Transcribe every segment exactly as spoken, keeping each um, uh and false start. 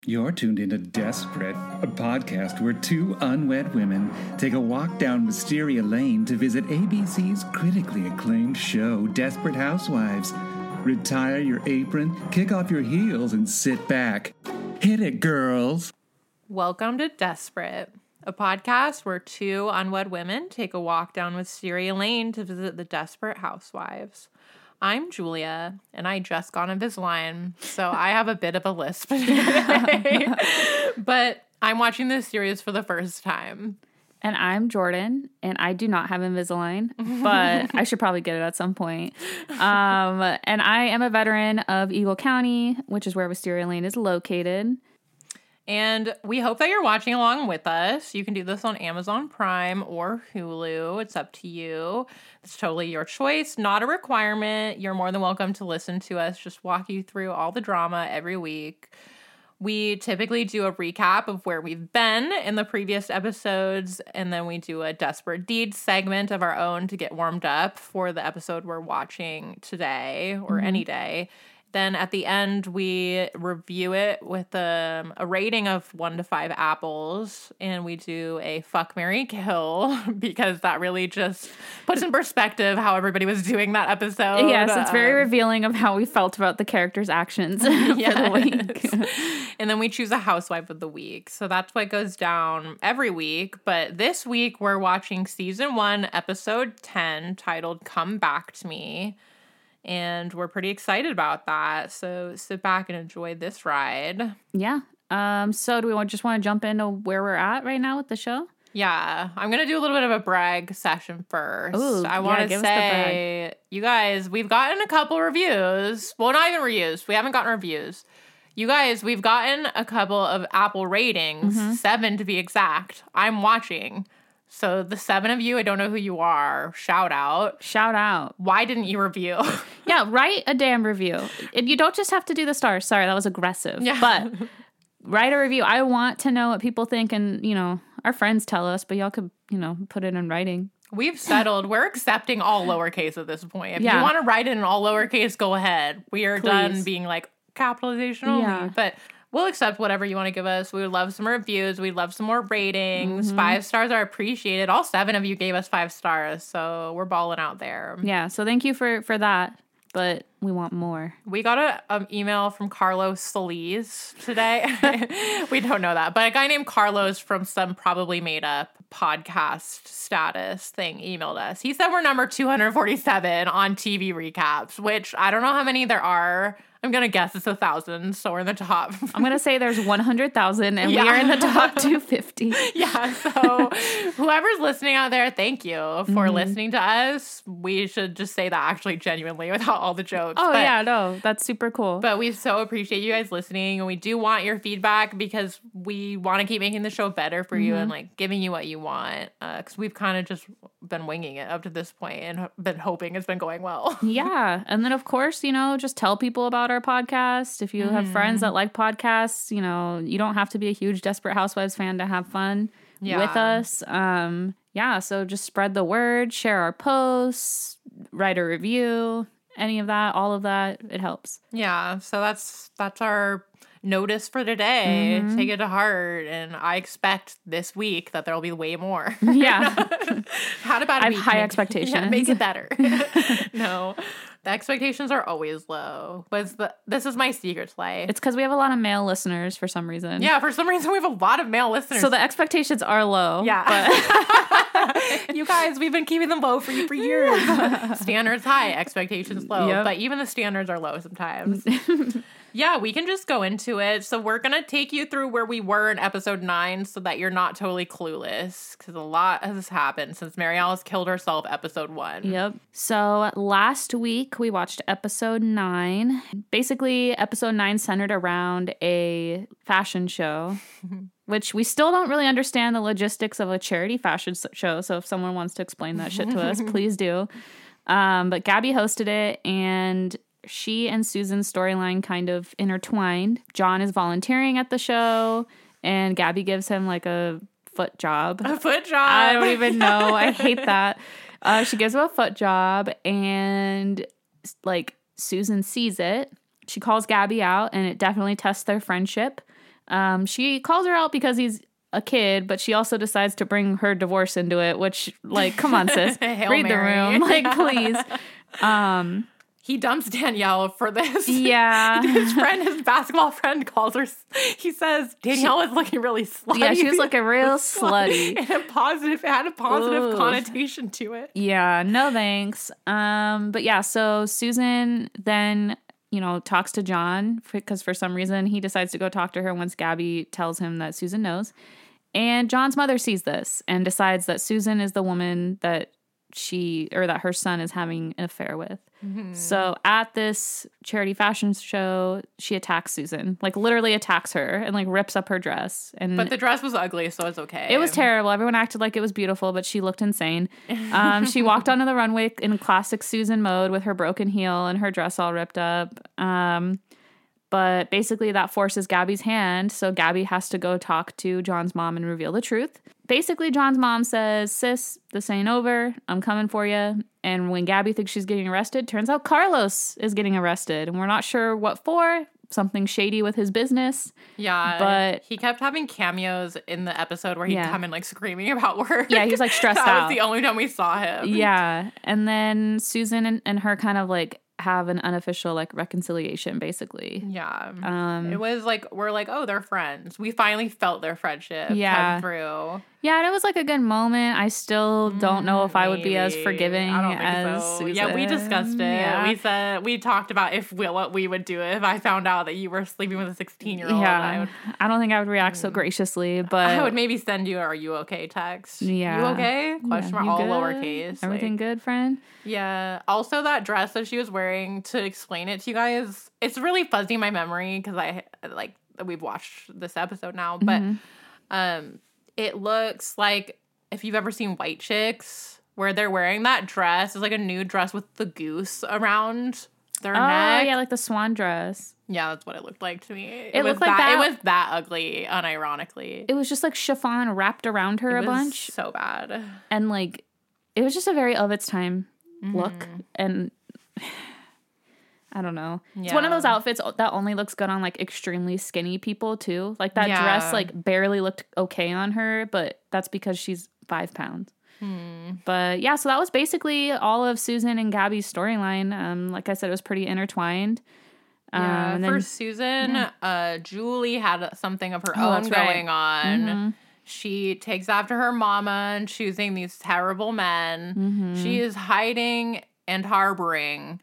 You're tuned into Desperate, a podcast where two unwed women take a walk down Wisteria Lane to visit A B C's critically acclaimed show, Desperate Housewives. Retire your apron, kick off your heels, and sit back. Hit it, girls! Welcome to Desperate, a podcast where two unwed women take a walk down Wisteria Lane to visit the Desperate Housewives. I'm Julia, and I just got Invisalign, so I have a bit of a lisp today. But I'm watching this series for the first time. And I'm Jordan, and I do not have Invisalign, but I should probably get it at some point. Um, and I am a veteran of Eagle County, which is where Wisteria Lane is located. And we hope that you're watching along with us. You can do this on Amazon Prime or Hulu. It's up to you. It's totally your choice, not a requirement. You're more than welcome to listen to us just walk you through all the drama every week. We typically do a recap of where we've been in the previous episodes, and then we do a Desperate Deeds segment of our own to get warmed up for the episode we're watching today or mm-hmm. any day. Then at the end, we review it with um, a rating of one to five apples, and we do a fuck, marry, kill, because that really just puts in perspective how everybody was doing that episode. Yes, it's very um, revealing of how we felt about the characters' actions yes. for the week. And then we choose a housewife of the week. So that's what goes down every week. But this week, we're watching season one, episode ten, titled Come Back to Me. And we're pretty excited about that. So sit back and enjoy this ride. Yeah. Um. So do we want, just want to jump into where we're at right now with the show? Yeah. I'm going to do a little bit of a brag session first. Ooh, I want to yeah, say, you guys, we've gotten a couple reviews. Well, not even reviews. We haven't gotten reviews. You guys, we've gotten a couple of Apple ratings, mm-hmm. seven to be exact. I'm watching. So the seven of you, I don't know who you are. Shout out. Shout out. Why didn't you review? Yeah, write a damn review. And you don't just have to do the stars. Sorry, that was aggressive. Yeah. But write a review. I want to know what people think. And, you know, our friends tell us, but y'all could, you know, put it in writing. We've settled. We're accepting all lowercase at this point. If yeah. you want to write it in all lowercase, go ahead. We are Please. done being like capitalization only. Yeah. But we'll accept whatever you want to give us. We would love some reviews. We'd love some more ratings. Mm-hmm. Five stars are appreciated. All seven of you gave us five stars, so we're balling out there. Yeah, so thank you for, for that, but we want more. We got an um, email from Carlos Solis today. We don't know that, but a guy named Carlos from some probably made-up podcast status thing emailed us. He said we're number two hundred forty-seven on T V recaps, which I don't know how many there are. I'm going to guess it's a thousand, so we're in the top. I'm going to say there's one hundred thousand, and yeah. we are in the top two hundred fifty. Yeah, so whoever's listening out there, thank you for mm-hmm. listening to us. We should just say that actually genuinely without all the jokes. Oh, but, yeah, no, that's super cool. But we so appreciate you guys listening, and we do want your feedback because we want to keep making the show better for mm-hmm. you and, like, giving you what you want, because uh, we've kind of just been winging it up to this point and been hoping it's been going well. Yeah, and then, of course, you know, just tell people about our podcast. If you mm. have friends that like podcasts, you know, you don't have to be a huge Desperate Housewives fan to have fun yeah. with us. Um, yeah, so just spread the word, share our posts, write a review, any of that, all of that, it helps. Yeah, so that's that's our notice for today. Mm-hmm. Take it to heart, and I expect this week that there will be way more. Yeah. Had about a I have week. high make, expectations. Yeah, make it better. No. The expectations are always low. Was the this is my secret to life. It's because we have a lot of male listeners for some reason. Yeah, for some reason we have a lot of male listeners. So the expectations are low. Yeah. But you guys, we've been keeping them low for you for years. Standards high, expectations low. Yep. But even the standards are low sometimes. Yeah, we can just go into it. So we're going to take you through where we were in episode nine so that you're not totally clueless, because a lot has happened since Mary Alice killed herself episode one. Yep. So last week we watched episode nine. Basically, episode nine centered around a fashion show, which we still don't really understand the logistics of a charity fashion show. So if someone wants to explain that shit to us, please do. Um, but Gabby hosted it, and she and Susan's storyline kind of intertwined. John is volunteering at the show, and Gabby gives him like a foot job. A foot job. I don't even know. I hate that. Uh, she gives him a foot job, and like Susan sees it. She calls Gabby out, and it definitely tests their friendship. Um, she calls her out because he's a kid, but she also decides to bring her divorce into it, which, like, come on, sis. Read the room. Like, please. Um, he dumps Danielle for this. Yeah. His friend, his basketball friend calls her, he says, Danielle was looking really slutty. Yeah, she was looking real slutty. And a positive, it had a positive Ooh. connotation to it. Yeah, no thanks. Um, but yeah, so Susan then, you know, talks to John because for some reason he decides to go talk to her once Gabby tells him that Susan knows. And John's mother sees this and decides that Susan is the woman that she, or that her son is having an affair with. Mm-hmm. So at this charity fashion show, she attacks Susan, like literally attacks her and like rips up her dress. And but the dress was ugly, so it's okay. It was terrible. Everyone acted like it was beautiful, but she looked insane. Um, she walked onto the runway in classic Susan mode with her broken heel and her dress all ripped up. Um, but basically that forces Gabby's hand, so Gabby has to go talk to John's mom and reveal the truth. Basically, John's mom says, sis, this ain't over. I'm coming for you. And when Gabby thinks she's getting arrested, turns out Carlos is getting arrested. And we're not sure what for. Something shady with his business. Yeah. But he kept having cameos in the episode where he'd yeah. come in like screaming about work. Yeah, he was like stressed that out. That was the only time we saw him. Yeah. And then Susan and, and her kind of like have an unofficial like reconciliation basically. Yeah. Um, it was like, we're like, oh, they're friends. We finally felt their friendship yeah. come through. Yeah, and it was like a good moment. I still don't know if I would be as Maybe. forgiving I don't think as so. Susan. Yeah, we discussed it. Yeah. We said, we talked about if we, what we would do if I found out that you were sleeping with a sixteen-year-old. Yeah. I, would, I don't think I would react so graciously, but I would maybe send you, are you okay text. Yeah. You okay? Question Yeah, mark, you all good? lowercase. Everything like, good, friend? Yeah. Also, that dress that she was wearing, to explain it to you guys, it's really fuzzy in my memory because I, like, we've watched this episode now, but Mm-hmm. um, it looks like, if you've ever seen White Chicks, where they're wearing that dress, it's like a nude dress with the goose around their Oh, neck. yeah, like the swan dress. Yeah, that's what it looked like to me. It, It was looked like that- It was that ugly, unironically. It was just like chiffon wrapped around her It a was bunch. so bad. And like, it was just a very of its time look. Mm-hmm. And I don't know. It's one of Yeah. those outfits that only looks good on like extremely skinny people too. Like that Yeah. dress like barely looked okay on her, but that's because she's five pounds. Hmm. But yeah, so that was basically all of Susan and Gabby's storyline. Um, like I said, it was pretty intertwined. Um, Yeah, and for then, Susan, uh, Julie had something of her Oh, own that's right. going on. Mm-hmm. She takes after her mama and choosing these terrible men. Mm-hmm. She is hiding and harboring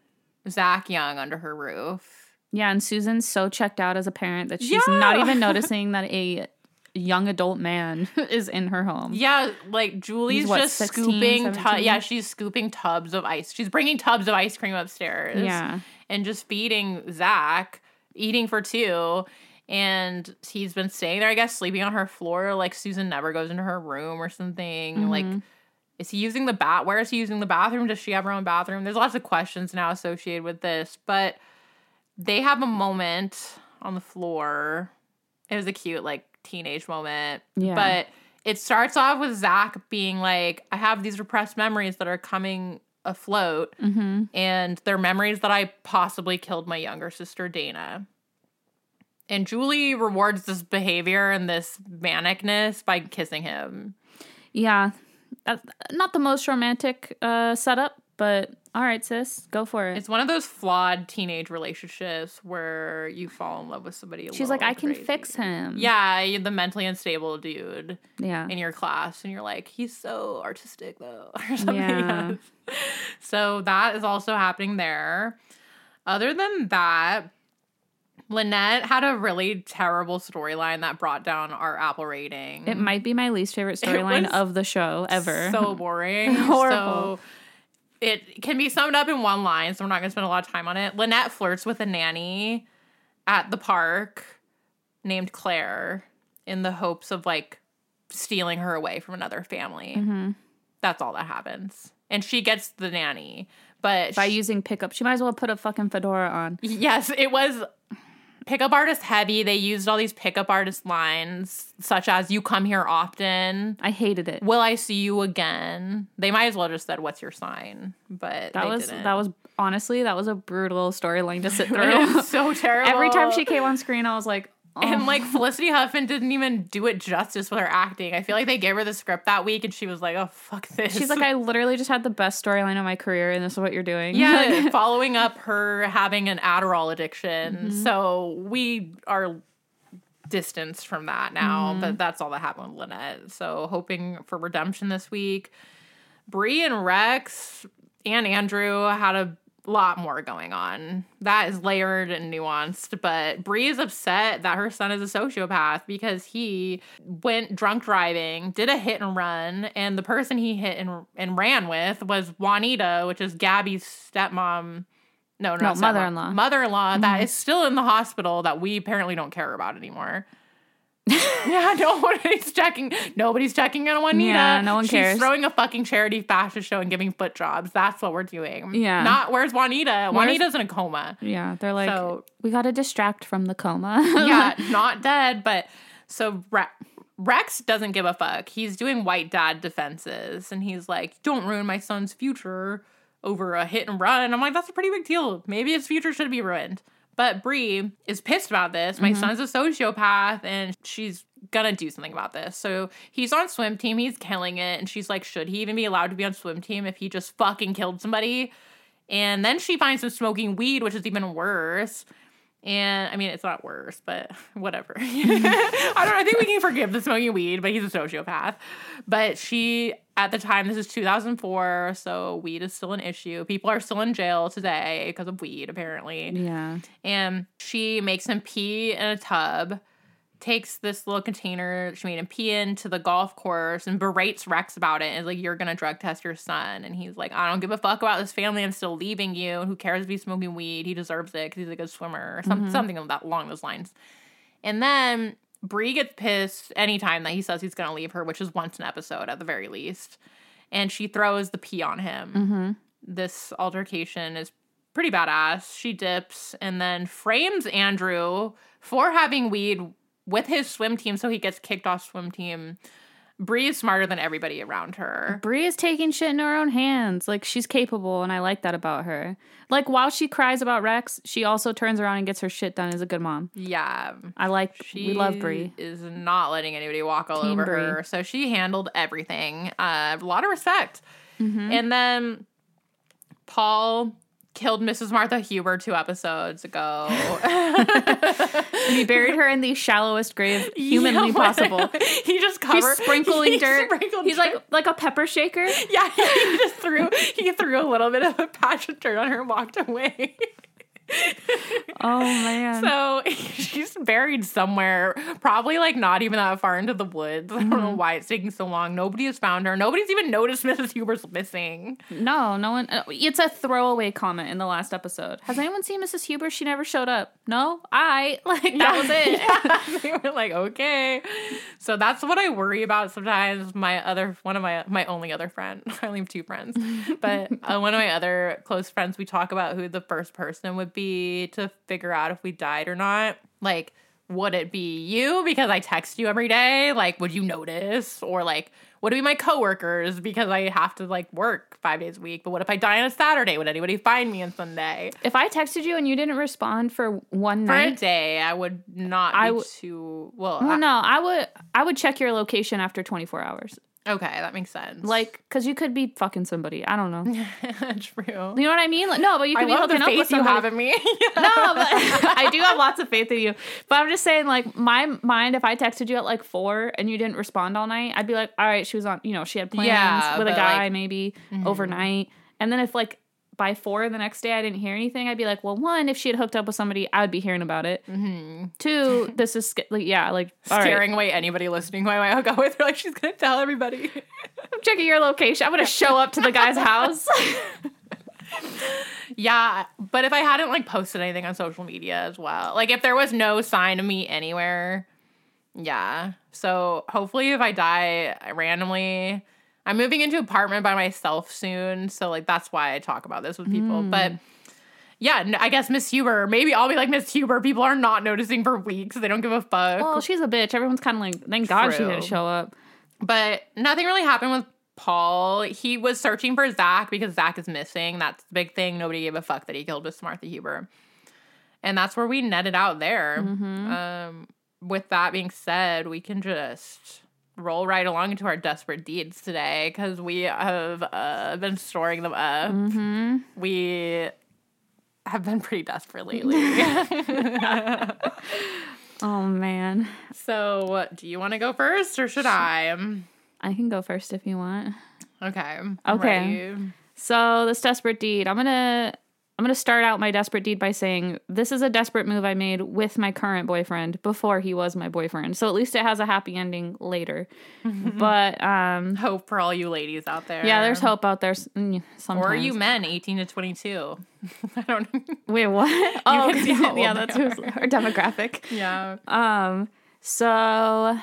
Zach Young under her roof. yeah, and Susan's so checked out as a parent that she's not Yeah. even noticing that a young adult man is in her home. Yeah, like Julie's He's what, just sixteen, scooping. Tu- seventeen? yeah, she's scooping tubs of ice. She's bringing tubs of ice cream upstairs. Yeah. and just feeding Zach, eating for two. And he's been staying there, I guess, sleeping on her floor. Like Susan never goes into her room or something. Mm-hmm. Like, is he using the bat? Where is he using the bathroom? Does she have her own bathroom? There's lots of questions now associated with this, but they have a moment on the floor. It was a cute, like, teenage moment. Yeah. But it starts off with Zach being like, I have these repressed memories that are coming afloat, Mm-hmm. and they're memories that I possibly killed my younger sister, Dana. And Julie rewards this behavior and this manicness by kissing him. Yeah. That's not the most romantic uh, setup, but all right, sis, go for it. It's one of those flawed teenage relationships where you fall in love with somebody. A She's like, little I can crazy. fix him. Yeah, you're the mentally unstable dude Yeah. in your class, and you're like, he's so artistic though, or something Yeah. else. So that is also happening there. Other than that, Lynette had a really terrible storyline that brought down our Apple rating. It might be my least favorite storyline was of the show ever. So boring. Horrible. So it can be summed up in one line, so we're not going to spend a lot of time on it. Lynette flirts with a nanny at the park named Claire in the hopes of, like, stealing her away from another family. Mm-hmm. That's all that happens. And she gets the nanny. But By she- using pickup. She might as well put a fucking fedora on. yes, it was pickup artist heavy. They used all these pickup artist lines, such as, you come here often. I hated it. Will I see you again? They might as well just said, what's your sign? But That they was didn't. that was honestly that was a brutal storyline to sit It through. was so terrible. Every time she came on screen, I was like, And, like, Felicity Huffman didn't even do it justice with her acting. I feel like they gave her the script that week, and she was like, oh, fuck this. She's like, I literally just had the best storyline of my career, and this is what you're doing. Yeah, following up her having an Adderall addiction. Mm-hmm. So we are distanced from that now, mm-hmm. but that's all that happened with Lynette. So hoping for redemption this week. Bree and Rex and Andrew had a lot more going on. That is layered and nuanced, but Bree is upset that her son is a sociopath because he went drunk driving, did a hit and run, and the person he hit and, and ran with was Juanita, which is Gabby's stepmom. No, no, mother-in-law. Mother-in-law mm-hmm. that is still in the hospital that we apparently don't care about anymore. Yeah, nobody's checking. Nobody's checking on Juanita. Yeah, no one She's cares. She's throwing a fucking charity fashion show and giving foot jobs. That's what we're doing. Yeah. Not where's Juanita? Where's, Juanita's in a coma. Yeah, they're like, so, we got to distract from the coma. Yeah, not dead, but so Re- Rex doesn't give a fuck. He's doing white dad defenses, and he's like, don't ruin my son's future over a hit and run. I'm like, that's a pretty big deal. Maybe his future should be ruined. But Bree is pissed about this. My mm-hmm. son's a sociopath, and she's gonna do something about this. So he's on swim team. He's killing it. And she's like, should he even be allowed to be on swim team if he just fucking killed somebody? And then she finds him smoking weed, which is even worse. And, I mean, it's not worse, but whatever. I don't know. I think we can forgive the smoking weed, but he's a sociopath. But she, at the time, this is two thousand four, so weed is still an issue. People are still in jail today because of weed, apparently. Yeah. And she makes him pee in a tub, takes this little container she made him pee into the golf course and berates Rex about it and is like, you're gonna drug test your son. And he's like, I don't give a fuck about this family. I'm still leaving you. Who cares if he's smoking weed? He deserves it because he's a good swimmer or some, mm-hmm. something along those lines. And then Bree gets pissed anytime that he says he's gonna leave her, which is once an episode at the very least. And she throws the pee on him. Mm-hmm. This altercation is pretty badass. She dips and then frames Andrew for having weed with his swim team, so he gets kicked off swim team. Bree is smarter than everybody around her. Bree is taking shit in her own hands. Like, she's capable, and I like that about her. Like, while she cries about Rex, she also turns around and gets her shit done as a good mom. Yeah. I like, she we love Bree. Is not letting anybody walk all Team over Bree. her. So she handled everything. Uh, a lot of respect. Mm-hmm. And then Paul killed Missus Martha Huber two episodes ago. He buried her in the shallowest grave humanly yeah, possible. He just covered. He's sprinkling he dirt. Sprinkled He's dirt. like like a pepper shaker. Yeah, he just threw he threw a little bit of a patch of dirt on her and walked away. Oh man. So she's buried somewhere, probably like not even that far into the woods. I don't mm-hmm. know why it's taking so long. Nobody has found her. Nobody's even noticed Missus Huber's missing. No, no one. Uh, it's a throwaway comment in the last episode. Has anyone seen Missus Huber? She never showed up. No, I like that yeah, was it. Yeah. They were like, okay. So that's what I worry about sometimes. My other one of my my only other friend. I only have two friends, but uh, one of my other close friends. We talk about who the first person would be to figure out if we died or not. Like, would it be you because I text you every day? Like, would you notice? Or like, would it be my coworkers because I have to like work five days a week? But what if I die on a Saturday? Would anybody find me on Sunday? If I texted you and you didn't respond for one for night, a day, I would not be I w- too well. Well, I, no, I would. I would check your location after twenty-four hours. Okay, that makes sense. Like, because you could be fucking somebody. I don't know. True. You know what I mean? Like, no, but you could I be love hooking the up faith with you somebody. have in me. No, but I do have lots of faith in you. But I'm just saying, like, my mind, if I texted you at like four and you didn't respond all night, I'd be like, all right, she was on, you know, she had plans yeah, with a guy like, maybe mm-hmm. overnight. And then if like by four the next day I didn't hear anything, I'd be like, well, one, if she had hooked up with somebody, I would be hearing about it. Mm-hmm. Two, this is, like, yeah, like, all scaring right. away anybody listening who I might hook up with. They're like, she's going to tell everybody. I'm checking your location. I'm going to show up to the guy's house. Yeah, but if I hadn't like posted anything on social media as well, like if there was no sign of me anywhere, yeah. So hopefully if I die randomly, I'm moving into an apartment by myself soon, so like that's why I talk about this with people. Mm. But yeah, I guess Miss Huber, maybe I'll be like Miss Huber. People are not noticing for weeks. They don't give a fuck. Well, she's a bitch. Everyone's kind of like, thank God she didn't show up. But nothing really happened with Paul. He was searching for Zach because Zach is missing. That's the big thing. Nobody gave a fuck that he killed Miss Martha Huber. And that's where we netted out there. Mm-hmm. Um, with that being said, we can just roll right along into our desperate deeds today because we have uh, been storing them up. Mm-hmm. We have been pretty desperate lately. Oh, man. So, do you want to go first or should I? I can go first if you want. Okay. I'm Okay. ready. So this desperate deed, I'm gonna I'm gonna start out my desperate deed by saying this is a desperate move I made with my current boyfriend before he was my boyfriend. So at least it has a happy ending later. But um, Hope for all you ladies out there. yeah, there's hope out there s- mm, sometimes. Or you men, eighteen to twenty-two. I don't know. Wait, what? Oh, can see how old yeah, they that's who's- our demographic. Yeah. Um, so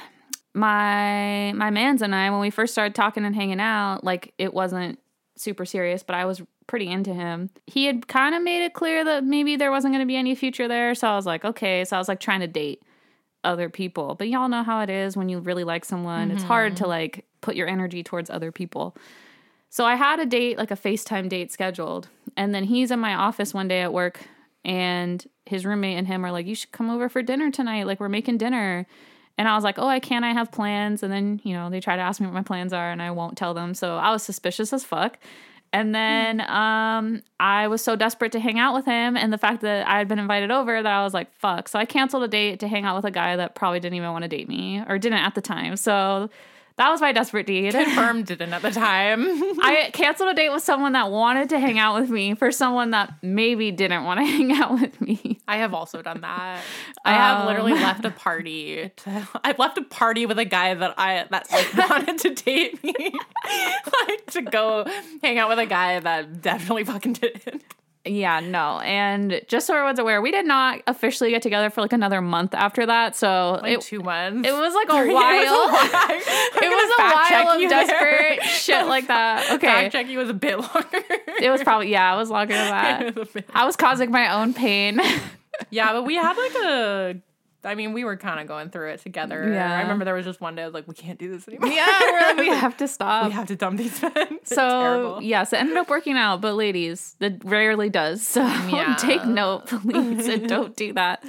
my my mans and I, when we first started talking and hanging out, like it wasn't super serious, but I was pretty into him. He had kind of made it clear that maybe there wasn't going to be any future there, so I was like, okay. So I was like trying to date other people, but y'all know how it is when you really like someone. Mm-hmm. It's hard to like put your energy towards other people. So I had a date, like a FaceTime date scheduled, and then he's in my office one day at work, and his roommate and him are like, you should come over for dinner tonight. Like, we're making dinner. And I was like, oh, I can't. I have plans. And then, you know, they try to ask me what my plans are, and I won't tell them. So I was suspicious as fuck. And then um, I was so desperate to hang out with him, and the fact that I had been invited over, that I was like, fuck. So I canceled a date to hang out with a guy that probably didn't even want to date me, or didn't at the time. So that was my desperate deed. Confirmed didn't at the time. I canceled a date with someone that wanted to hang out with me for someone that maybe didn't want to hang out with me. I have also done that. I have Um, literally left a party. To, I've left a party with a guy that I that like wanted to date me, like to go hang out with a guy that definitely fucking didn't. Yeah, no. And just so everyone's aware, we did not officially get together for like another month after that. So Like it, two months. it was like a It was a while. while. It was a while of desperate shit like that. Okay. Fact checking was a bit longer. It was probably, yeah, it was longer than that. It was a bit- I was causing my own pain. Yeah, but we had like a. I mean, we were kind of going through it together. Yeah. I remember there was just one day I was like, we can't do this anymore. Yeah, we're like, we have to stop. We have to dump these men. It's So, terrible. yes, it ended up working out. But ladies, it rarely does. So Yeah. take note, please, and don't do that.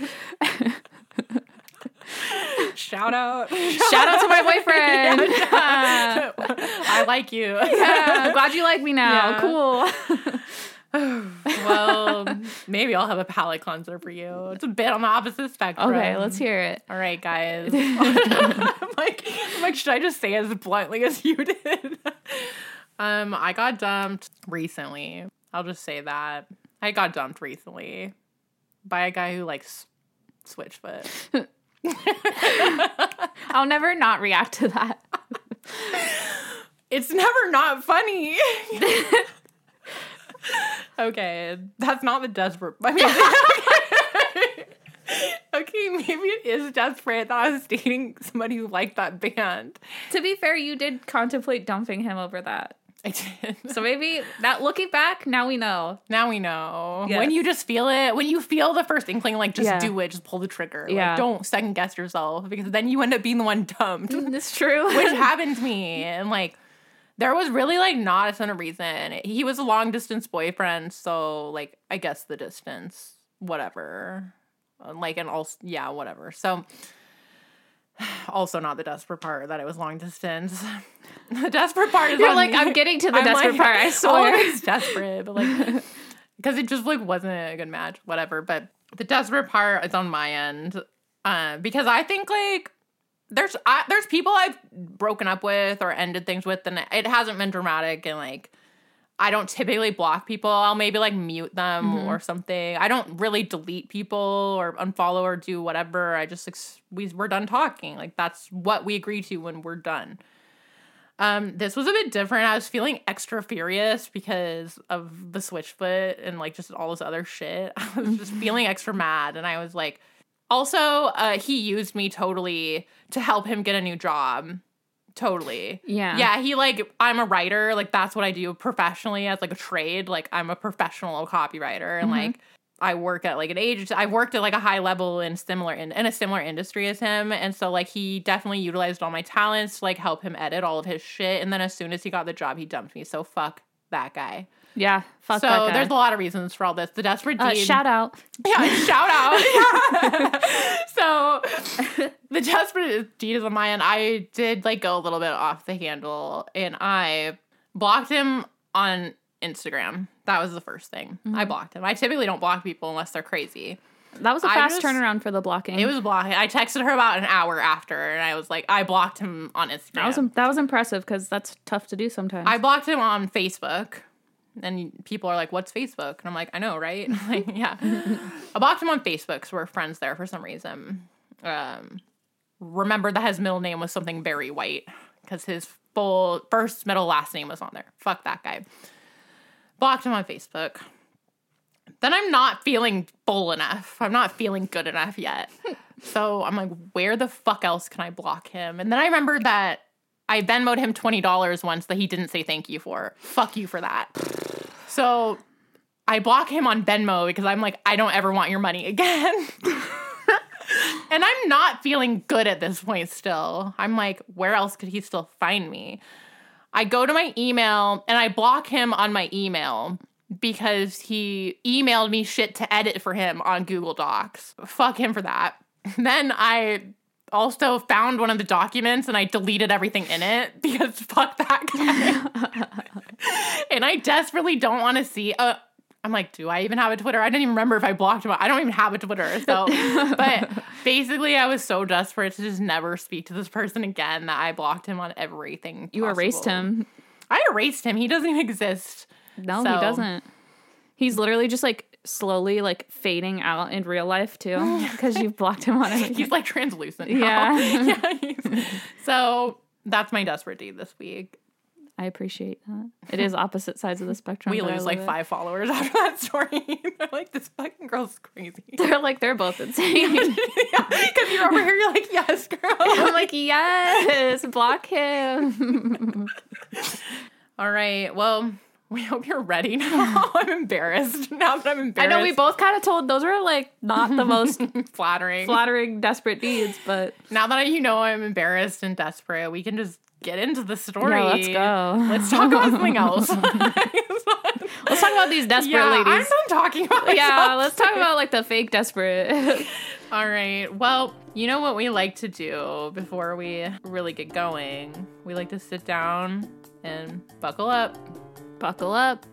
Shout out. Shout out to my boyfriend. Yeah. I like you. Yeah, I'm glad you like me now. Yeah. Cool. Well, maybe I'll have a palate cleanser for you. It's a bit on the opposite spectrum. Okay, let's hear it. All right, guys. I'm like, I'm like, should I just say as bluntly as you did? um, I got dumped recently. I'll just say that. I got dumped recently by a guy who likes Switchfoot. I'll never not react to that. It's never not funny. Okay, that's not the desperate. I mean, okay, maybe it is desperate that I was dating somebody who liked that band. To be fair, you did contemplate dumping him over that. I did. So maybe that looking back, now we know. Now we know. Yes. When you just feel it, when you feel the first inkling, like just Yeah. do it, just pull the trigger. Yeah. Like, don't second guess yourself because then you end up being the one dumped, It's true. which happened to me. And like, there was really like not a ton of reason. He was a long distance boyfriend, so like I guess the distance, whatever. Like and also yeah, whatever. So also not the desperate part that it was long distance. The desperate part is You're on like, me. I'm getting to the I'm desperate like, part, I All of swear. it's desperate, but like because it just like wasn't a good match, whatever. But the desperate part is on my end, uh, because I think like there's I, there's people I've broken up with or ended things with, and it hasn't been dramatic, and like I don't typically block people. I'll maybe like mute them Mm-hmm. or something. I don't really delete people or unfollow or do whatever. I just ex- we we're done talking. Like that's what we agree to when we're done. Um, this was a bit different. I was feeling extra furious because of the Switchfoot and like just all this other shit. I was just feeling extra mad, and I was like, also, uh, he used me totally to help him get a new job. Totally. Yeah. Yeah, he like, I'm a writer. Like, that's what I do professionally as like a trade. Like, I'm a professional copywriter. And Mm-hmm. like, I work at like an agency. I worked at like a high level in similar in, in a similar industry as him. And so like, he definitely utilized all my talents to like help him edit all of his shit. And then as soon as he got the job, he dumped me. So fuck that guy. Yeah, fuck so that guy. there's a lot of reasons for all this. The desperate deed. Uh, shout out. Yeah, shout out. So the desperate deed is on my end. I did like go a little bit off the handle, and I blocked him on Instagram. That was the first thing. Mm-hmm. I blocked him. I typically don't block people unless they're crazy. That was a fast just, turnaround for the blocking. It was blocking. I texted her about an hour after, and I was like, I blocked him on Instagram. That was that was impressive because that's tough to do sometimes. I blocked him on Facebook, and people are like, "What's Facebook?" And I'm like, "I know, right?" Like, yeah. I blocked him on Facebook because we're friends there for some reason. Um, remembered that his middle name was something very white because his full first, middle, last name was on there. Fuck that guy. Blocked him on Facebook. Then I'm not feeling full enough. I'm not feeling good enough yet. So I'm like, where the fuck else can I block him? And then I remembered that I Venmo'd him twenty dollars once that he didn't say thank you for. Fuck you for that. So I block him on Venmo because I'm like, I don't ever want your money again. And I'm not feeling good at this point still. I'm like, where else could he still find me? I go to my email and I block him on my email because he emailed me shit to edit for him on Google Docs. Fuck him for that. Then I also found one of the documents and I deleted everything in it because fuck that guy. And I desperately don't want to see... Uh, I'm like, do I even have a Twitter? I didn't even remember if I blocked him. I don't even have a Twitter. So, but basically I was so desperate to just never speak to this person again that I blocked him on everything You possible. erased him. I erased him. He doesn't even exist. No, so. he doesn't. He's literally just like slowly like fading out in real life too because you've blocked him on everything. He's like translucent now. Yeah. yeah so that's my desperate deed this week. I appreciate that. It is opposite sides of the spectrum. We lose like it. five followers after that story. They're like, this fucking girl's crazy. They're like, they're both insane. Yeah, because you're over here, you're like, yes, girl. I'm like, yes, block him. All right, well, we hope you're ready now. I'm embarrassed. Now that I'm embarrassed. I know we both kind of told those were like not the most flattering, flattering, desperate deeds, but now that you know I'm embarrassed and desperate, we can just get into the story. Yeah, let's go. Let's talk about something else. Let's talk about these desperate yeah, ladies. I'm done talking about myself. Yeah, let's talk about like the fake desperate. All right. Well, you know what we like to do before we really get going? We like to sit down and buckle up. Buckle up.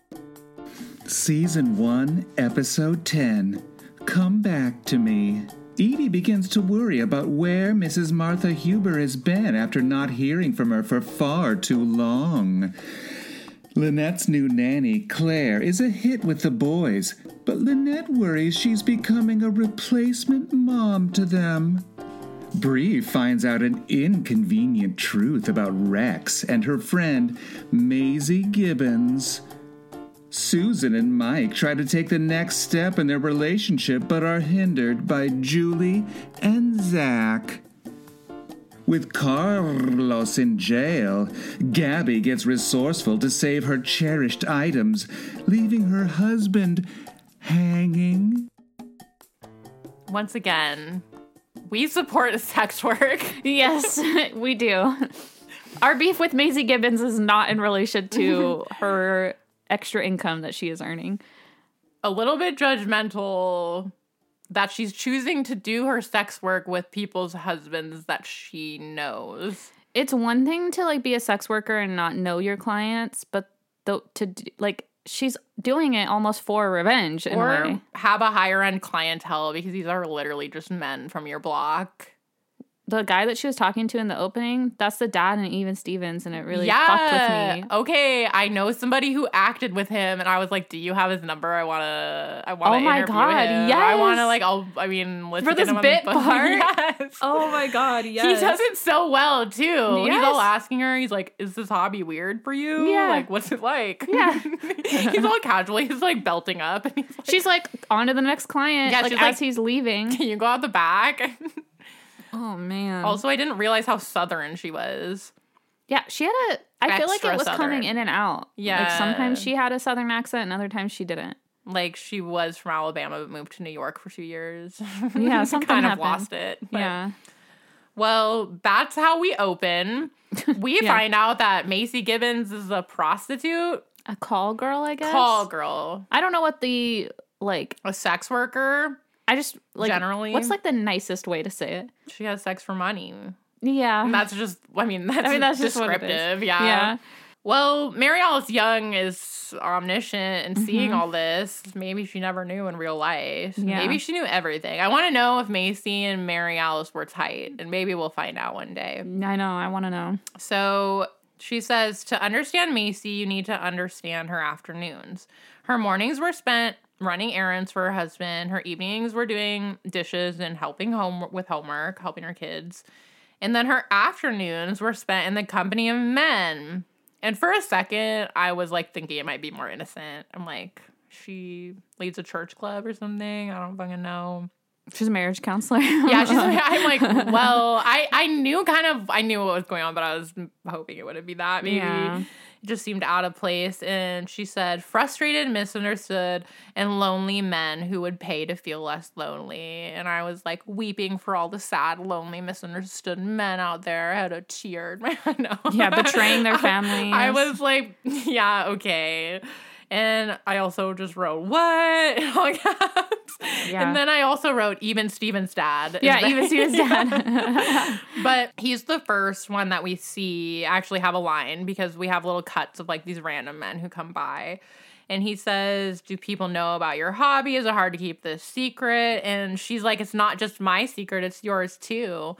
Season one, Episode ten. Come Back to Me. Edie begins to worry about where Missus Martha Huber has been after not hearing from her for far too long. Lynette's new nanny, Claire, is a hit with the boys, but Lynette worries she's becoming a replacement mom to them. Bree finds out an inconvenient truth about Rex and her friend, Maisie Gibbons. Susan and Mike try to take the next step in their relationship but are hindered by Julie and Zach. With Carlos in jail, Gabby gets resourceful to save her cherished items, leaving her husband hanging. Once again, we support sex work. Yes, we do. Our beef with Maisie Gibbons is not in relation to her extra income that she is earning. A little bit judgmental that she's choosing to do her sex work with people's husbands that she knows. It's one thing to like be a sex worker and not know your clients, but the, to do, like she's doing it almost for revenge in or a way. Have a higher end clientele because these are literally just men from your block. The guy that she was talking to in the opening, that's the dad in Even Stevens, and it really yeah. fucked with me. Okay, I know somebody who acted with him, and I was like, "Do you have his number? I wanna, I wanna oh my interview God, him. yes. I wanna like, I'll, I mean, let's for get this him on bit the phone. part. Yes. Oh my God, yes. He does it so well too. Yes. He's all asking her. He's like, "Is this hobby weird for you? Yeah. Like, what's it like?" Yeah. He's all casual. He's like belting up, and he's like, she's like on to the next client. Yeah, like she's as like, he's leaving. "Can you go out the back?" Oh man. Also, I didn't realize how Southern she was. Yeah, she had a. I feel like Extra it was Southern. coming in and out. Yeah. Like sometimes she had a Southern accent, and other times she didn't. Like she was from Alabama but moved to New York for two years. Yeah, something kind of happened. lost it. But, Yeah. Well, that's how we open. We Yeah. find out that Maisie Gibbons is a prostitute. A call girl, I guess. Call girl. I don't know what the, like... A sex worker. I just, like... Generally. What's, like, the nicest way to say it? She has sex for money. Yeah. And that's just, I mean, that's, I mean, that's just descriptive. What it is. Yeah. Yeah. Well, Mary Alice Young is omniscient and seeing Mm-hmm. all this. Maybe she never knew in real life. Yeah. Maybe she knew everything. I want to know if Macy and Mary Alice were tight, and maybe we'll find out one day. I know. I want to know. So she says, to understand Macy, you need to understand her afternoons. Her mornings were spent running errands for her husband. Her evenings were doing dishes and helping home with homework, helping her kids. And then her afternoons were spent in the company of men. And for a second, I was like thinking it might be more innocent. I'm like, she leads a church club or something. I don't fucking know. She's a marriage counselor. Yeah, she's. I'm like, well, I, I knew kind of, I knew what was going on, but I was hoping it wouldn't be that. Maybe Yeah. it just seemed out of place. And she said, frustrated, misunderstood, and lonely men who would pay to feel less lonely. And I was like weeping for all the sad, lonely, misunderstood men out there. I had a tear in my no. Yeah, betraying their families. I was like, yeah, okay. And I also just wrote, what? In all caps. Yeah. And then I also wrote, even Steven's dad. Yeah, even Steven's dad. But he's the first one that we see actually have a line, because we have little cuts of like these random men who come by. And he says, do people know about your hobby? Is it hard to keep this secret? And she's like, it's not just my secret, it's yours too.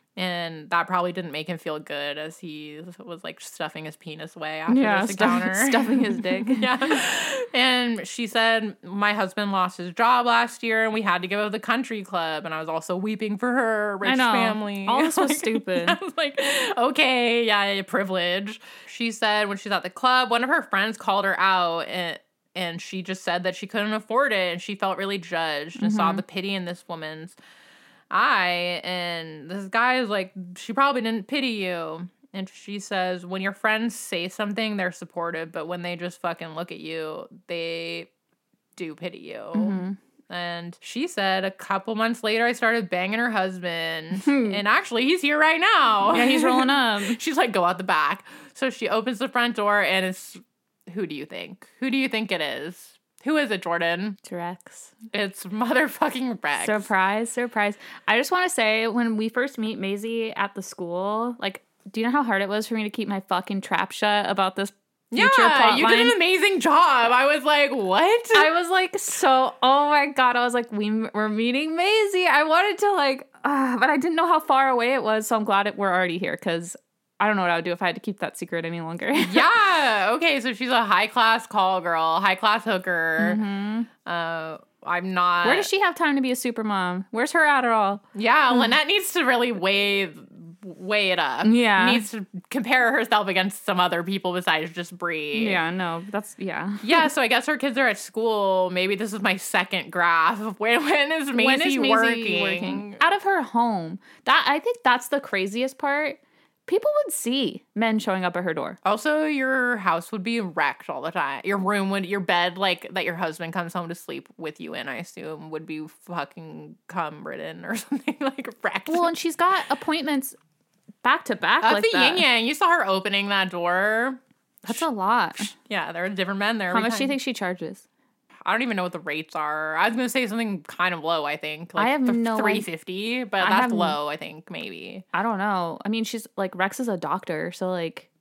And that probably didn't make him feel good, as he was like stuffing his penis away after Yeah, this stuff, encounter. stuffing his dick. Yeah. And she said, my husband lost his job last year and we had to go to the country club. And I was also weeping for her rich I know. family. All this was Like, stupid. I was like, okay, yeah, privilege. She said when she's at the club, one of her friends called her out and and she just said that she couldn't afford it. And she felt really judged and Mm-hmm. saw the pity in this woman's eye. And this guy is like, she probably didn't pity you. And she says, when your friends say something, they're supportive, but when they just fucking look at you, they do pity you. Mm-hmm. And she said, a couple months later, I started banging her husband. And actually, he's here right now. Yeah, he's rolling up. She's like, go out the back. So she opens the front door, and it's, who do you think? Who do you think it is? Who is it, Jordan? It's Rex. It's motherfucking Rex. Surprise, surprise. I just want to say, when we first meet Maisie at the school, like, do you know how hard it was for me to keep my fucking trap shut about this future Yeah, plot you line? did an amazing job. I was like, what? I was like, so, oh my God. I was like, we, we're meeting Maisie. I wanted to, like, uh, but I didn't know how far away it was. So I'm glad it, we're already here, because I don't know what I would do if I had to keep that secret any longer. Yeah. Okay. So she's a high class call girl, high class hooker. Mm-hmm. Uh, I'm not. Where does she have time to be a super mom? Where's her Adderall? Yeah. Lynette needs to really weigh weigh it up. Yeah. Needs to compare herself against some other people besides just Brie. Yeah, no, that's, yeah. Yeah. So I guess her kids are at school. Maybe this is my second graph. When when is Maisie, When is Maisie working? working? Out of her home. That, I think that's the craziest part. People would see men showing up at her door. Also, your house would be wrecked all the time. Your room would, your bed, like, that your husband comes home to sleep with you in, I assume, would be fucking cum ridden or something, like, wrecked. Well, and she's got appointments back to back That's like the that. yin yang. You saw her opening that door. That's a lot. Yeah, there are different men there. How every much do you time. think she charges? I don't even know what the rates are. I was going to say something kind of low, I think. Like I have no three fifty, but I that's have- low, I think, maybe. I don't know. I mean, she's like, Rex is a doctor, so like,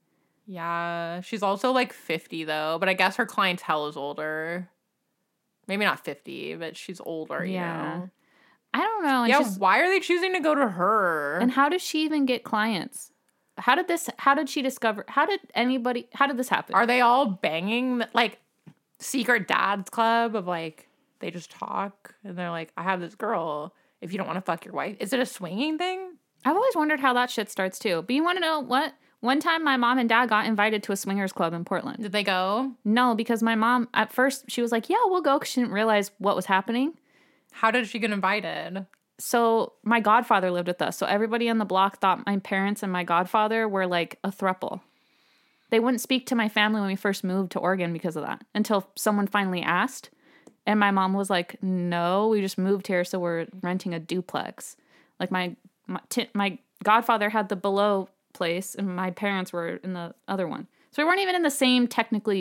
Yeah, she's also like fifty, though, but I guess her clientele is older. Maybe not fifty, but she's older, you Yeah. know? I don't know. And Yeah, she's, why are they choosing to go to her? and how does she even get clients? How did this, how did she discover, how did anybody, how did this happen? Are they all banging, like, secret dads club of, like, they just talk, and they're like, I have this girl, if you don't want to fuck your wife. Is it a swinging thing? I've always wondered how that shit starts too. But you want to know what? One time my mom and dad got invited to a swingers club in Portland. Did they go? No, because my mom, at first, she was like, yeah, we'll go, because she didn't realize what was happening. How did she get invited? So my godfather lived with us. So everybody on the block thought my parents and my godfather were like a throuple. They wouldn't speak to my family when we first moved to Oregon because of that, until someone finally asked. And my mom was like, no, we just moved here, so we're renting a duplex. Like my my, t- my godfather had the below place, and my parents were in the other one. So we weren't even in the same technically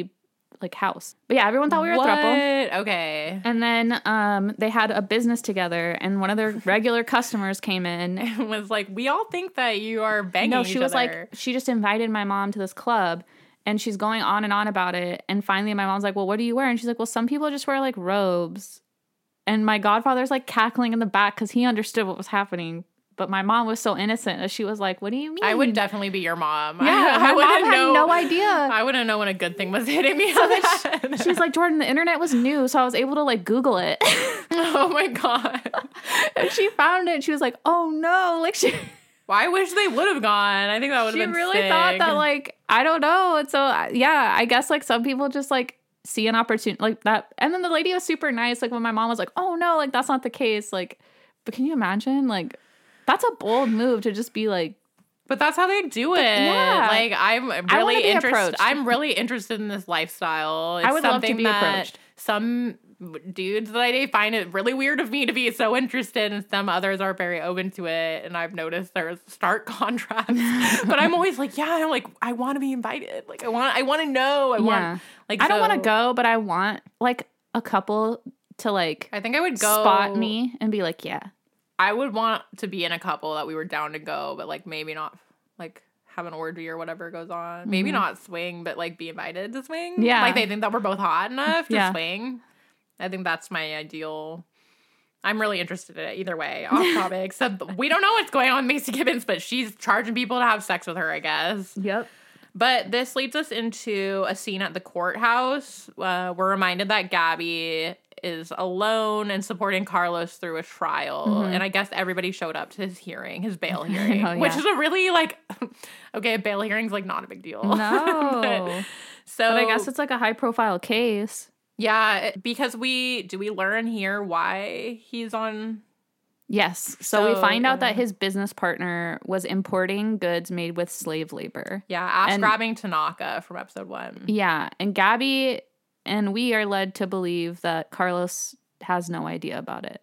like house. But yeah, everyone thought we were what? a throuple. Okay. And then um, they had a business together, and one of their regular customers came in. It was like, we all think that you are banging No, each she was other. like, she just invited my mom to this club, and she's going on and on about it. And finally, my mom's like, well, what do you wear? And she's like, well, some people just wear like robes. And my godfather's like cackling in the back because he understood what was happening. But my mom was so innocent that she was like, what do you mean? I would definitely be your mom. Yeah, I, I my mom had know, no idea. I wouldn't know when a good thing was hitting me. So on then that. she, she's like, Jordan, the internet was new, so I was able to like Google it. Oh my God. And she found it, and she was like, oh no. Like she... Well, I wish they would have gone. I think that would She have been really sick. thought that, like, I don't know. And so, uh, yeah, I guess, like, some people just, like, see an opportunity like that. And then the lady was super nice. Like, when my mom was like, oh, no, like, that's not the case. Like, but can you imagine? Like, that's a bold move to just be like, But that's how they do it. yeah. Like, I'm wanna really be interested. approached. I'm really interested in this lifestyle. It's I would love to something be that approached. Some dudes that I find it really weird of me to be so interested, and some others are very open to it. And I've noticed there's stark contrast. But I'm always like, yeah, I'm like, I want to be invited. Like, I want, I want to know. I yeah. want, like, I don't so- want to go, but I want, like, a couple to, like, I think I would go spot me and be like, yeah. I would want to be in a couple that we were down to go, but like maybe not like have an orgy or whatever goes on. Mm-hmm. Maybe not swing, but like be invited to swing. Yeah. Like they think that we're both hot enough to Yeah. swing. I think that's my ideal. I'm really interested in it either way. Off topic. Except we don't know what's going on with Macy Gibbons, but she's charging people to have sex with her, I guess. Yep. But this leads us into a scene at the courthouse. Uh, we're reminded that Gabby is alone and supporting Carlos through a trial. Mm-hmm. And I guess everybody showed up to his hearing, his bail hearing, Oh, yeah. which is a really like, okay, a bail hearing's like not a big deal. No. but, so But I guess it's like a high profile case. yeah, because we, do we learn here why he's on? Yes. So, we So, find out uh, that his business partner was importing goods made with slave labor. Yeah, ass And- grabbing Tanaka from episode one. Yeah. And Gabby and we are led to believe that Carlos has no idea about it.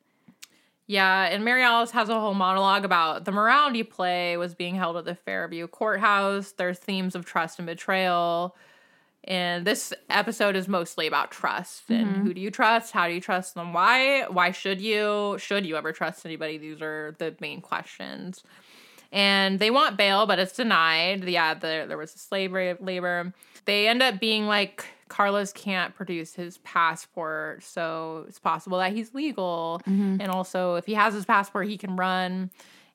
Yeah, and Mary Alice has a whole monologue about the morality play was being held at the Fairview courthouse. There's themes of trust and betrayal. And this episode is mostly about trust and Mm-hmm. who do you trust? How do you trust them? Why? Why should you? Should you ever trust anybody? These are the main questions. And they want bail, but it's denied. Yeah, the, there was a slave labor. They end up being like, Carlos can't produce his passport, so it's possible that he's legal. Mm-hmm. And also, if he has his passport, he can run.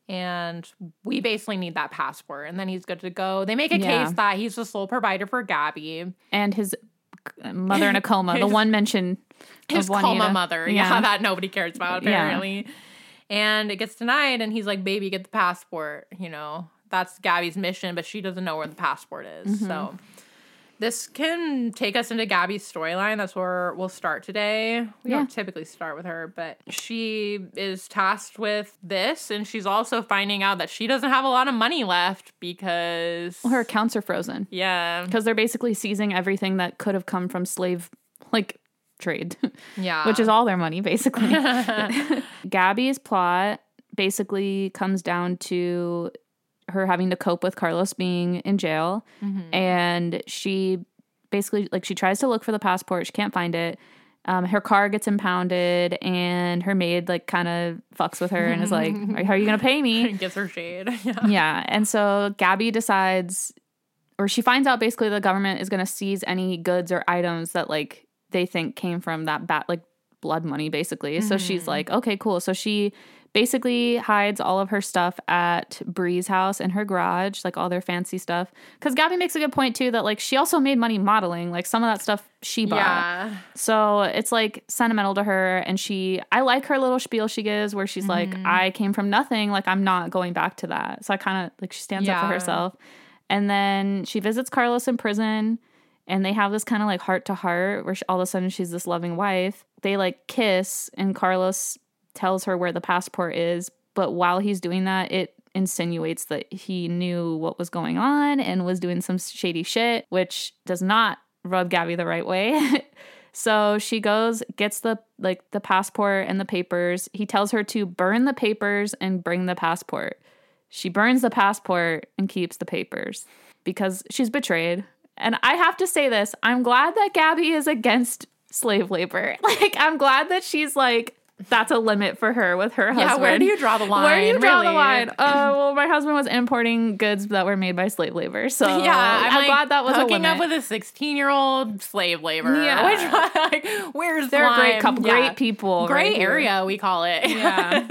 And we basically need that passport. And then he's good to go. They make a Yeah. case that he's the sole provider for Gabby. And his mother in a coma, the one mentioned. His of coma Juanita. mother. Yeah. that nobody cares about, Yeah. apparently. And it gets denied. And he's like, baby, get the passport. You know, that's Gabby's mission, but she doesn't know where the passport is. Mm-hmm. So this can take us into Gabby's storyline. That's where we'll start today. We Yeah. don't typically start with her, but she is tasked with this, and she's also finding out that she doesn't have a lot of money left because Well, her accounts are frozen yeah, because they're basically seizing everything that could have come from slave, like, trade, yeah, which is all their money, basically. Gabby's plot basically comes down to her having to cope with Carlos being in jail. Mm-hmm. And she basically, like, she tries to look for the passport. She can't find it. Um, her car gets impounded, and her maid, like, kind of fucks with her and is like, how are you going to pay me? gets her shade. yeah. Yeah. And so Gabby decides, or she finds out basically the government is going to seize any goods or items that, like, they think came from that bat, like, blood money, basically. Mm-hmm. So she's like, okay, cool. So she basically hides all of her stuff at Bree's house in her garage, like all their fancy stuff. Because Gabby makes a good point, too, that, like, she also made money modeling. Like, some of that stuff she bought. Yeah. So it's, like, sentimental to her. And she, I like her little spiel she gives where she's Mm-hmm. like, I came from nothing. Like, I'm not going back to that. So I kind of, like, she stands up for Yeah. herself. And then she visits Carlos in prison. And they have this kind of, like, heart to heart where she, all of a sudden she's this loving wife. They, like, kiss, and Carlos tells her where the passport is. But while he's doing that, it insinuates that he knew what was going on and was doing some shady shit, which does not rub Gabby the right way. So she goes, gets the, like, the passport and the papers. He tells her to burn the papers and bring the passport. She burns the passport and keeps the papers because she's betrayed. And I have to say this. I'm glad that Gabby is against slave labor. Like, I'm glad that she's like, that's a limit for her with her husband. Yeah, where do you draw the line? Where do you draw really? the line? Oh, uh, well, my husband was importing goods that were made by slave labor. So yeah, I'm, I'm like, glad that was a hooking limit. up with a sixteen-year-old slave labor. Yeah. Which, like, where's the They're a line? great couple, Yeah. great people. Gray right here. area, we call it. Yeah.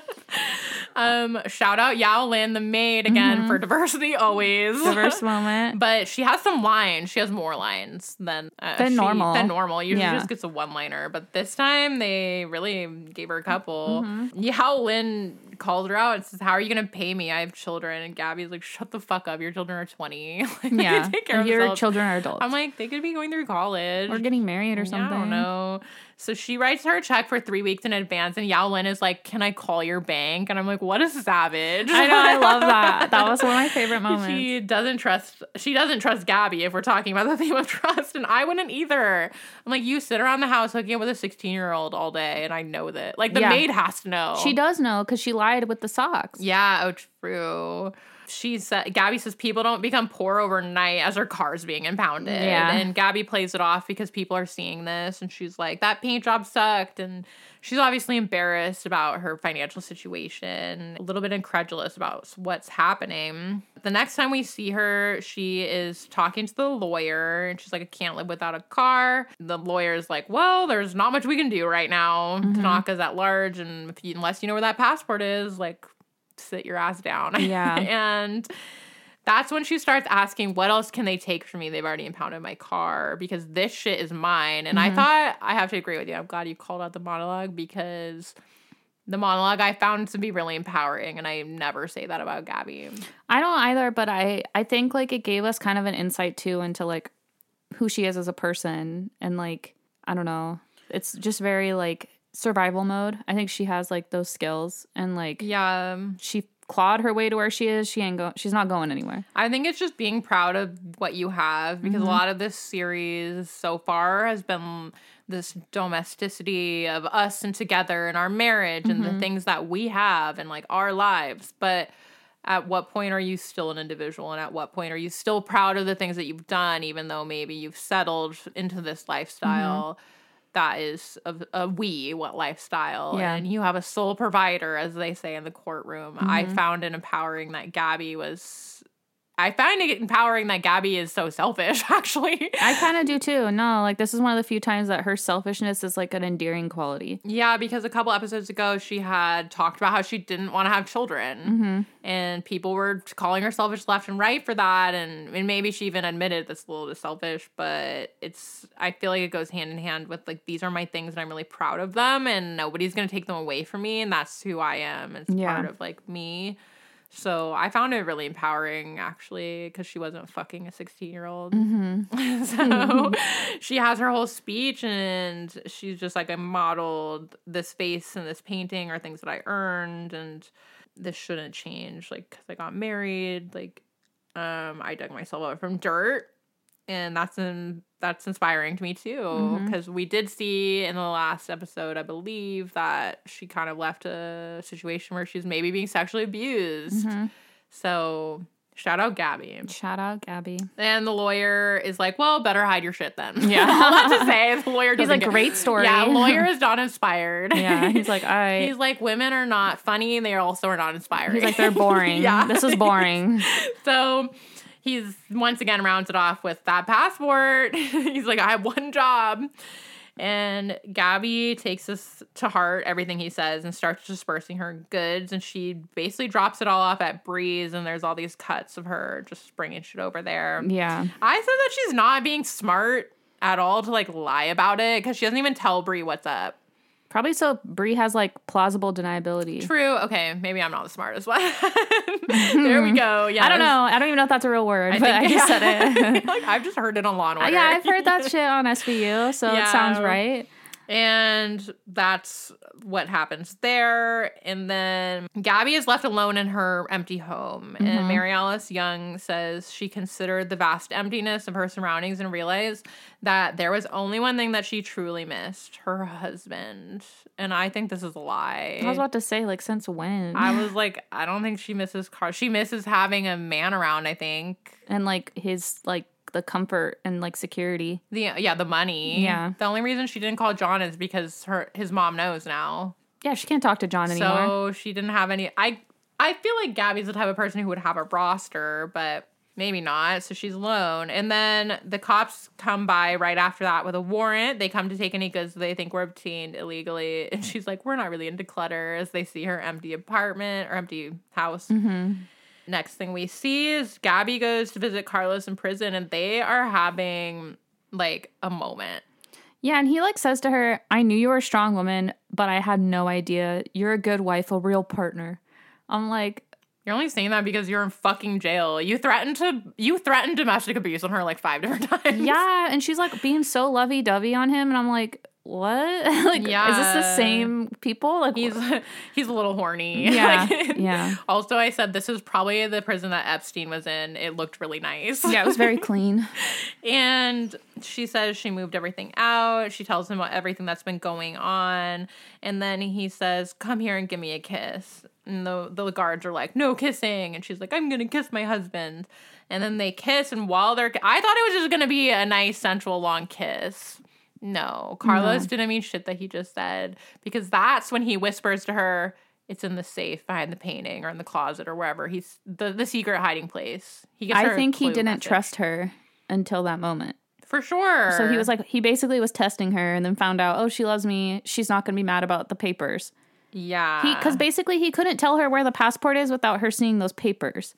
um, shout out Yao Lin, the maid, again, mm-hmm. for diversity always. Diverse moment. But she has some lines. She has more lines than uh, than she, normal. Than normal. Usually yeah. just gets a one-liner. But this time, they really gave her a couple. Mm-hmm. Yao Lin calls her out and says, how are you going to pay me? I have children. And Gabby's like, shut the fuck up. Your children are twenty. Like, yeah. take care of Your themselves. children are adults. I'm like, they could be going through college. Or getting married or something. Yeah, I don't know. So she writes her a check for three weeks in advance, and Yao Lin is like, can I call your bank? And I'm like, what a savage. I know, I love that. That was one of my favorite moments. She doesn't trust, she doesn't trust Gabby if we're talking about the theme of trust, and I wouldn't either. I'm like, you sit around the house hooking up with a sixteen-year-old all day, and I know that. Like, the yeah. maid has to know. She does know, because she lied with the socks. Yeah, oh, true. She said, Gabby says people don't become poor overnight as her car's being impounded. Yeah. And Gabby plays it off because people are seeing this. And she's like, that paint job sucked. And she's obviously embarrassed about her financial situation, a little bit incredulous about what's happening. The next time we see her, she is talking to the lawyer. And she's like, I can't live without a car. The lawyer is like, well, there's not much we can do right now. Mm-hmm. Tanaka's at large. And if you, unless you know where that passport is, like, sit your ass down. Yeah. And that's when she starts asking, what else can they take from me? They've already impounded my car because this shit is mine. And mm-hmm. I thought, I have to agree with you. I'm glad you called out the monologue because the monologue I found to be really empowering. And I never say that about Gabby. I don't either, but I, I think like it gave us kind of an insight too into like who she is as a person. And like, I don't know, it's just very like survival mode. I think she has like those skills and like yeah she clawed her way to where she is. She ain't go she's not going anywhere. I think it's just being proud of what you have because mm-hmm. a lot of this series so far has been this domesticity of us and together and our marriage mm-hmm. and the things that we have and like our lives. But at what point are you still an individual and at what point are you still proud of the things that you've done even though maybe you've settled into this lifestyle mm-hmm. that is a, a we what lifestyle yeah. and you have a sole provider as they say in the courtroom. Mm-hmm. I found it empowering that Gabby was I find it empowering that Gabby is so selfish actually. I kind of do too. No, like this is one of the few times that her selfishness is like an endearing quality. Yeah, because a couple episodes ago she had talked about how she didn't want to have children mm-hmm. and people were calling her selfish left and right for that and, and maybe she even admitted that's a little bit selfish, but it's I feel like it goes hand in hand with like these are my things and I'm really proud of them and nobody's going to take them away from me and that's who I am. It's yeah. part of like me. So I found it really empowering, actually, because she wasn't fucking a sixteen-year-old. Mm-hmm. so mm-hmm. she has her whole speech, and she's just like, I modeled this face and this painting are things that I earned, and this shouldn't change. Like, because I got married, like, um, I dug myself up from dirt, and that's in, that's inspiring to me, too. Because mm-hmm. we did see in the last episode, I believe, that she kind of left a situation where she's maybe being sexually abused. Mm-hmm. So, shout out Gabby. Shout out Gabby. And the lawyer is like, well, better hide your shit then. Yeah. All that to say, the lawyer He's doesn't like, get, great story. Yeah, lawyer is not inspired. Yeah, he's like, all right. He's like, women are not funny, and they also are not inspiring. He's like, they're boring. Yeah. This is boring. So... he's once again rounds it off with that passport. He's like, I have one job. And Gabby takes this to heart, everything he says, and starts dispersing her goods. And she basically drops it all off at Breeze. And there's all these cuts of her just bringing shit over there. Yeah. I said that she's not being smart at all to like lie about it because she doesn't even tell Bree what's up. Probably so Bree has like plausible deniability. True. Okay. Maybe I'm not the smartest one. There we go. Yeah. I don't know. I don't even know if that's a real word, I but think, I just yeah. said it. Like, I've just heard it on Law and Order. Yeah, I've heard that shit on S V U, so yeah. it sounds right. And that's what happens there. And then Gabby is left alone in her empty home. Mm-hmm. And Mary Alice Young says she considered the vast emptiness of her surroundings and realized that there was only one thing that she truly missed, her husband. And I think this is a lie. I was about to say, like, since when? I was like, I don't think she misses Carl. She misses having a man around, I think. And, like, his, like, the comfort and like security. The yeah, the money. Yeah. The only reason she didn't call John is because her his mom knows now. Yeah, she can't talk to John anymore. So she didn't have any. I I feel like Gabby's the type of person who would have a roster, but maybe not. So she's alone. And then the cops come by right after that with a warrant. They come to take any goods they think were obtained illegally. And she's like, we're not really into clutter, as they see her empty apartment or empty house. Mm-hmm. Next thing we see is Gabby goes to visit Carlos in prison, and they are having like a moment. Yeah, and he like says to her, I knew you were a strong woman, but I had no idea. You're a good wife, a real partner. I'm like, you're only saying that because you're in fucking jail. You threatened to you threatened domestic abuse on her like five different times. yeah, and she's like being so lovey-dovey on him, and I'm like, what? like, yeah. is this the same people? Like, he's he's a little horny. Yeah, like, yeah. Also, I said this is probably the prison that Epstein was in. It looked really nice. Yeah, it was very clean. And she says she moved everything out. She tells him about everything that's been going on, and then he says, "Come here and give me a kiss." And the the guards are like, "No kissing," and she's like, "I'm gonna kiss my husband." And then they kiss, and while they're, I thought it was just gonna be a nice sensual long kiss. No, Carlos no. didn't mean shit that he just said, because that's when he whispers to her, it's in the safe behind the painting or in the closet or wherever he's the, the secret hiding place. He gets I think he didn't message. trust her until that moment. For sure. So he was like, he basically was testing her and then found out, oh, she loves me. She's not going to be mad about the papers. Yeah. Because basically he couldn't tell her where the passport is without her seeing those papers.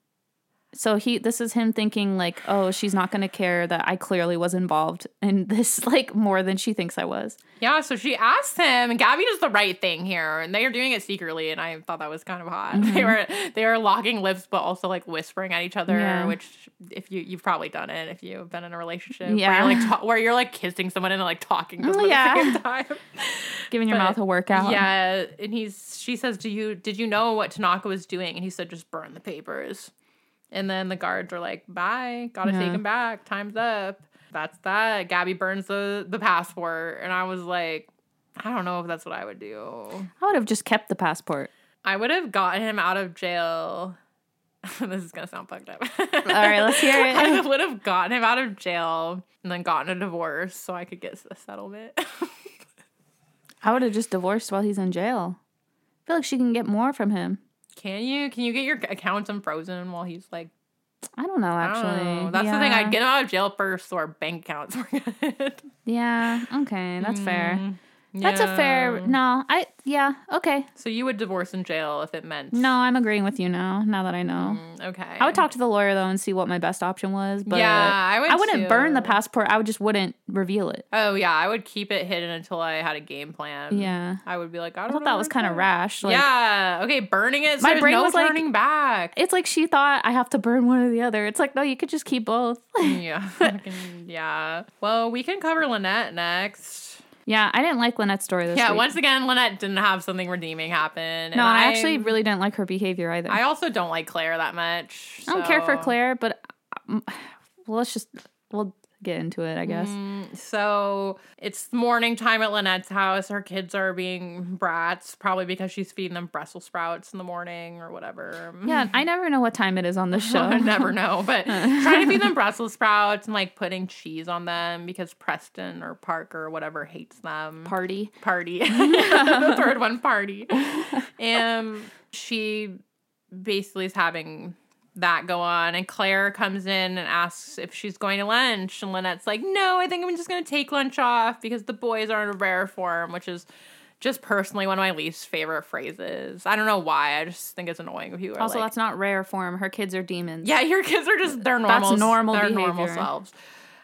So he, this is him thinking like, oh, she's not going to care that I clearly was involved in this, like, more than she thinks I was. Yeah, so she asked him, and Gabby does the right thing here, and they are doing it secretly, and I thought that was kind of hot. Mm-hmm. They were they were locking lips, but also like whispering at each other, yeah. which if you you've probably done it if you've been in a relationship, yeah, where you're like ta- where you're like kissing someone and like talking to them yeah. at the same time, giving your but, mouth a workout. Yeah, and he's she says, "Do you did you know what Tanaka was doing?" And he said, "Just burn the papers." And then the guards are like, bye, gotta yeah. take him back, time's up. That's that. Gabby burns the, the passport. And I was like, I don't know if that's what I would do. I would have just kept the passport. I would have gotten him out of jail. This is gonna sound fucked up. All right, let's hear it. I would have gotten him out of jail and then gotten a divorce so I could get a settlement. I would have just divorced while he's in jail. I feel like she can get more from him. Can you? Can you get your accounts unfrozen while he's like... I don't know, actually. I don't know. That's yeah. the thing. I'd get him out of jail first so our bank accounts were good. Yeah, okay. That's mm, fair. Yeah. That's a fair... No, I... Yeah, okay. So you would divorce in jail if it meant... No, I'm agreeing with you now, now that I know. Mm, okay. I would talk to the lawyer, though, and see what my best option was. But yeah, I would I wouldn't too. burn the passport. I would just wouldn't reveal it. Oh, yeah. I would keep it hidden until I had a game plan. Yeah. I would be like, I don't I thought know that was kind of rash. Like, yeah. Okay, burning it so my there's brain no was turning like, back. It's like she thought I have to burn one or the other. It's like, no, you could just keep both. yeah. yeah. Well, we can cover Lynette next. Yeah, I didn't like Lynette's story this yeah, week. once again, Lynette didn't have something redeeming happen. No, and I, I actually really didn't like her behavior either. I also don't like Claire that much. So. I don't care for Claire, but um, well, let's just, we'll get into it, I guess. Mm, so it's morning time at Lynette's house. Her kids are being brats, probably because she's feeding them Brussels sprouts in the morning or whatever. Yeah, I never know what time it is on the show. I never know, but trying to feed them Brussels sprouts and like putting cheese on them because Preston or Parker or whatever hates them. Party. Party. The third one, party. And she basically is having that go on, and Claire comes in and asks if she's going to lunch, and Lynette's like, no, I think I'm just going to take lunch off because the boys are in a rare form, which is just personally one of my least favorite phrases. I don't know why. I just think it's annoying if you are also, like, that's not rare form. Her kids are demons. Yeah, your kids are just their normal, that's normal their behavior. normal selves.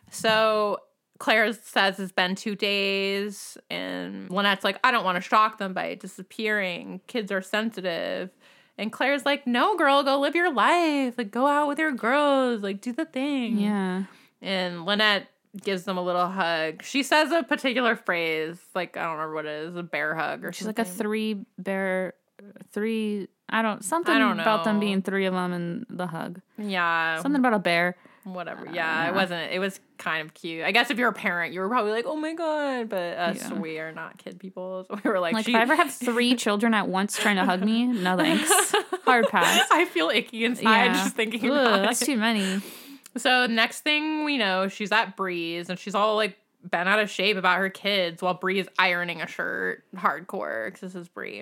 So Claire says it's been two days, and Lynette's like, I don't want to shock them by disappearing. Kids are sensitive. And Claire's like, no, girl, go live your life. Like, go out with your girls. Like, do the thing. Yeah. And Lynette gives them a little hug. She says a particular phrase, like, I don't remember what it is, a bear hug or She's something. like a three bear, three, I don't, something I don't about them know. being three of them in the hug. Yeah. Something about a bear. Whatever. Yeah, it wasn't, it was kind of cute. I guess if you're a parent, you were probably like, oh my God. But us, yeah. we are not kid people. So we were like, like she- if I ever have three children at once trying to hug me, no thanks. Hard pass. I feel icky inside yeah. just thinking Ugh, about that's it. too many. So next thing we know, she's at Bree's and she's all like bent out of shape about her kids while Bree is ironing a shirt hardcore because this is Bree.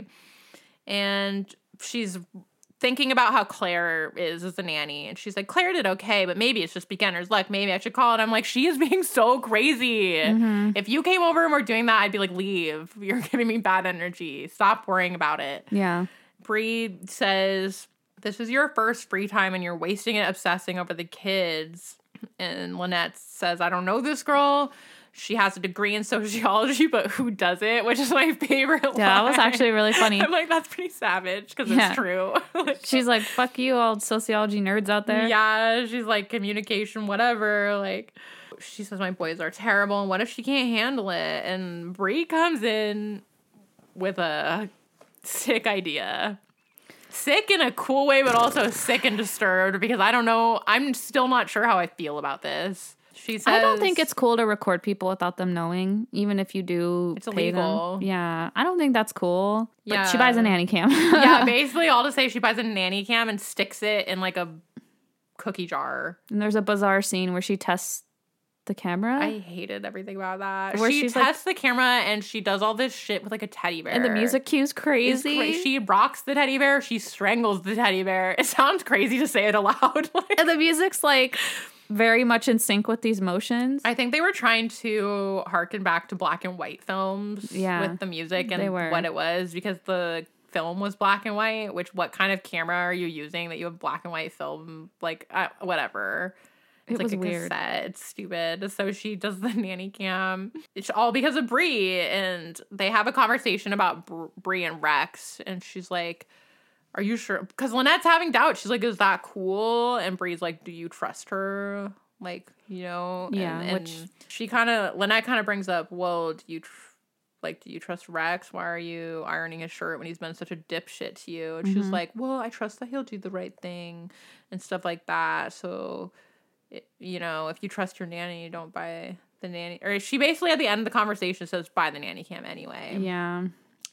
And she's thinking about how Claire is as a nanny. And she's like, Claire did okay, but maybe it's just beginner's luck. Maybe I should call it. I'm like, she is being so crazy. Mm-hmm. If you came over and were doing that, I'd be like, leave. You're giving me bad energy. Stop worrying about it. Yeah. Bree says, this is your first free time and you're wasting it obsessing over the kids. And Lynette says, I don't know this girl. She has a degree in sociology, but who doesn't? Which is my favorite line. Yeah, that was actually really funny. I'm like, that's pretty savage because yeah. it's true. Like, she's like, fuck you, all sociology nerds out there. Yeah, she's like, communication, whatever. Like, she says, my boys are terrible, and what if she can't handle it? And Bree comes in with a sick idea. Sick in a cool way, but also sick and disturbed because I don't know. I'm still not sure how I feel about this. She says, I don't think it's cool to record people without them knowing, even if you do it's pay illegal. them. Yeah, I don't think that's cool. But yeah. she buys a nanny cam. Yeah, basically all to say she buys a nanny cam and sticks it in like a cookie jar. And there's a bizarre scene where she tests the camera. I hated everything about that. Where she she's tests like, the camera and she does all this shit with like a teddy bear. And the music cue's crazy. Cra- she rocks the teddy bear. She strangles the teddy bear. It sounds crazy to say it aloud. Like, and the music's like very much in sync with these motions. I think they were trying to harken back to black and white films yeah, with the music and they were. what it was because the film was black and white, which what kind of camera are you using that you have black and white film? Like, uh, whatever. It's it like was a weird. cassette. It's stupid. So she does the nanny cam. It's all because of Bree. And they have a conversation about Br- Bree and Rex. And she's like, are you sure? Because Lynette's having doubts. She's like, is that cool? And Bree's like, do you trust her? Like, you know? Yeah, and, and which... she kind of, Lynette kind of brings up, well, do you, tr- like, do you trust Rex? Why are you ironing his shirt when he's been such a dipshit to you? And mm-hmm. she's like, well, I trust that he'll do the right thing and stuff like that. So... It, you know, if you trust your nanny, you don't buy the nanny. Or she basically at the end of the conversation says, buy the nanny cam anyway. Yeah.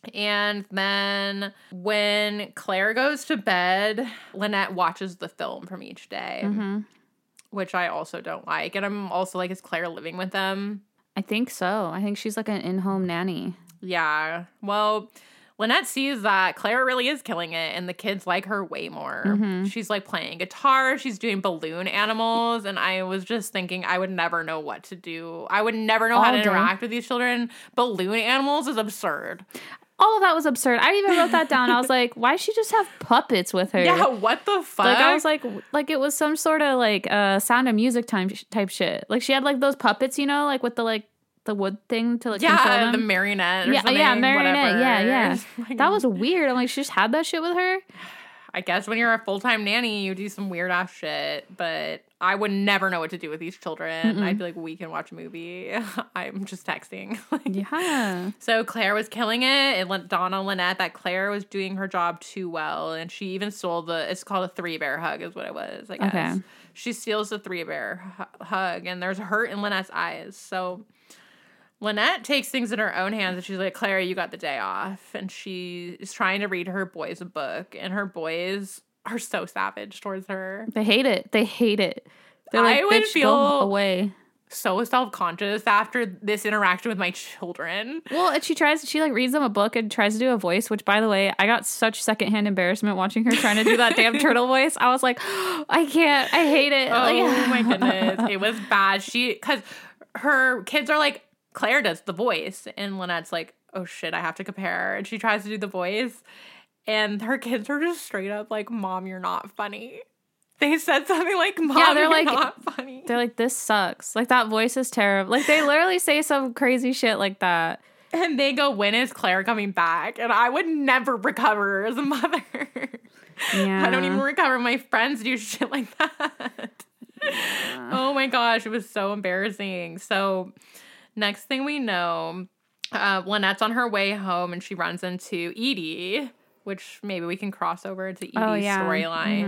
And then when Claire goes to bed, Lynette watches the film from each day, mm-hmm. which I also don't like. And I'm also like, is Claire living with them? I think so. I think she's like an in-home nanny. Yeah. Well... Lynette sees that Claire really is killing it, and the kids like her way more. Mm-hmm. She's, like, playing guitar. She's doing balloon animals, and I was just thinking I would never know what to do. I would never know All how to day. interact with these children. Balloon animals is absurd. All of that was absurd. I even wrote that down. I was like, why she just have puppets with her? Yeah, what the fuck? Like, I was like, like it was some sort of, like, uh, Sound of Music time type shit. Like, she had, like, those puppets, you know, like, with the, like, the wood thing to like yeah, control them. the marionette or yeah, something. Yeah, marionette. Whatever. Yeah, yeah. Like, that was weird. I'm like, she just had that shit with her? I guess when you're a full-time nanny, you do some weird-ass shit, but I would never know what to do with these children. Mm-mm. I'd be like, we can watch a movie. I'm just texting. Yeah. So Claire was killing it. It let dawn on Lynette that Claire was doing her job too well, and she even stole the, it's called a three-bear hug is what it was, I guess. Okay. She steals the three-bear hu- hug, and there's hurt in Lynette's eyes, so... Lynette takes things in her own hands and she's like, Claire, you got the day off. And she is trying to read her boys a book. And her boys are so savage towards her. They hate it. They hate it. They're like, I would bitch, feel go away. So self-conscious after this interaction with my children. Well, and she tries, she like reads them a book and tries to do a voice, which by the way, I got such secondhand embarrassment watching her trying to do that damn turtle voice. I was like, oh, I can't, I hate it. Oh like, my goodness. It was bad. She, because her kids are like, Claire does the voice, and Lynette's like, oh shit, I have to compare. And she tries to do the voice, and her kids are just straight up like, Mom, you're not funny. They said something like, Mom, yeah, they're you're like, not funny. They're like, this sucks. Like, that voice is terrible. Like, they literally say some crazy shit like that. And they go, when is Claire coming back? And I would never recover as a mother. Yeah. I don't even recover. My friends do shit like that. Yeah. Oh my gosh, it was so embarrassing. So... Next thing we know, uh, Lynette's on her way home and she runs into Edie, which maybe we can cross over to Edie's oh, yeah. storyline. Mm-hmm.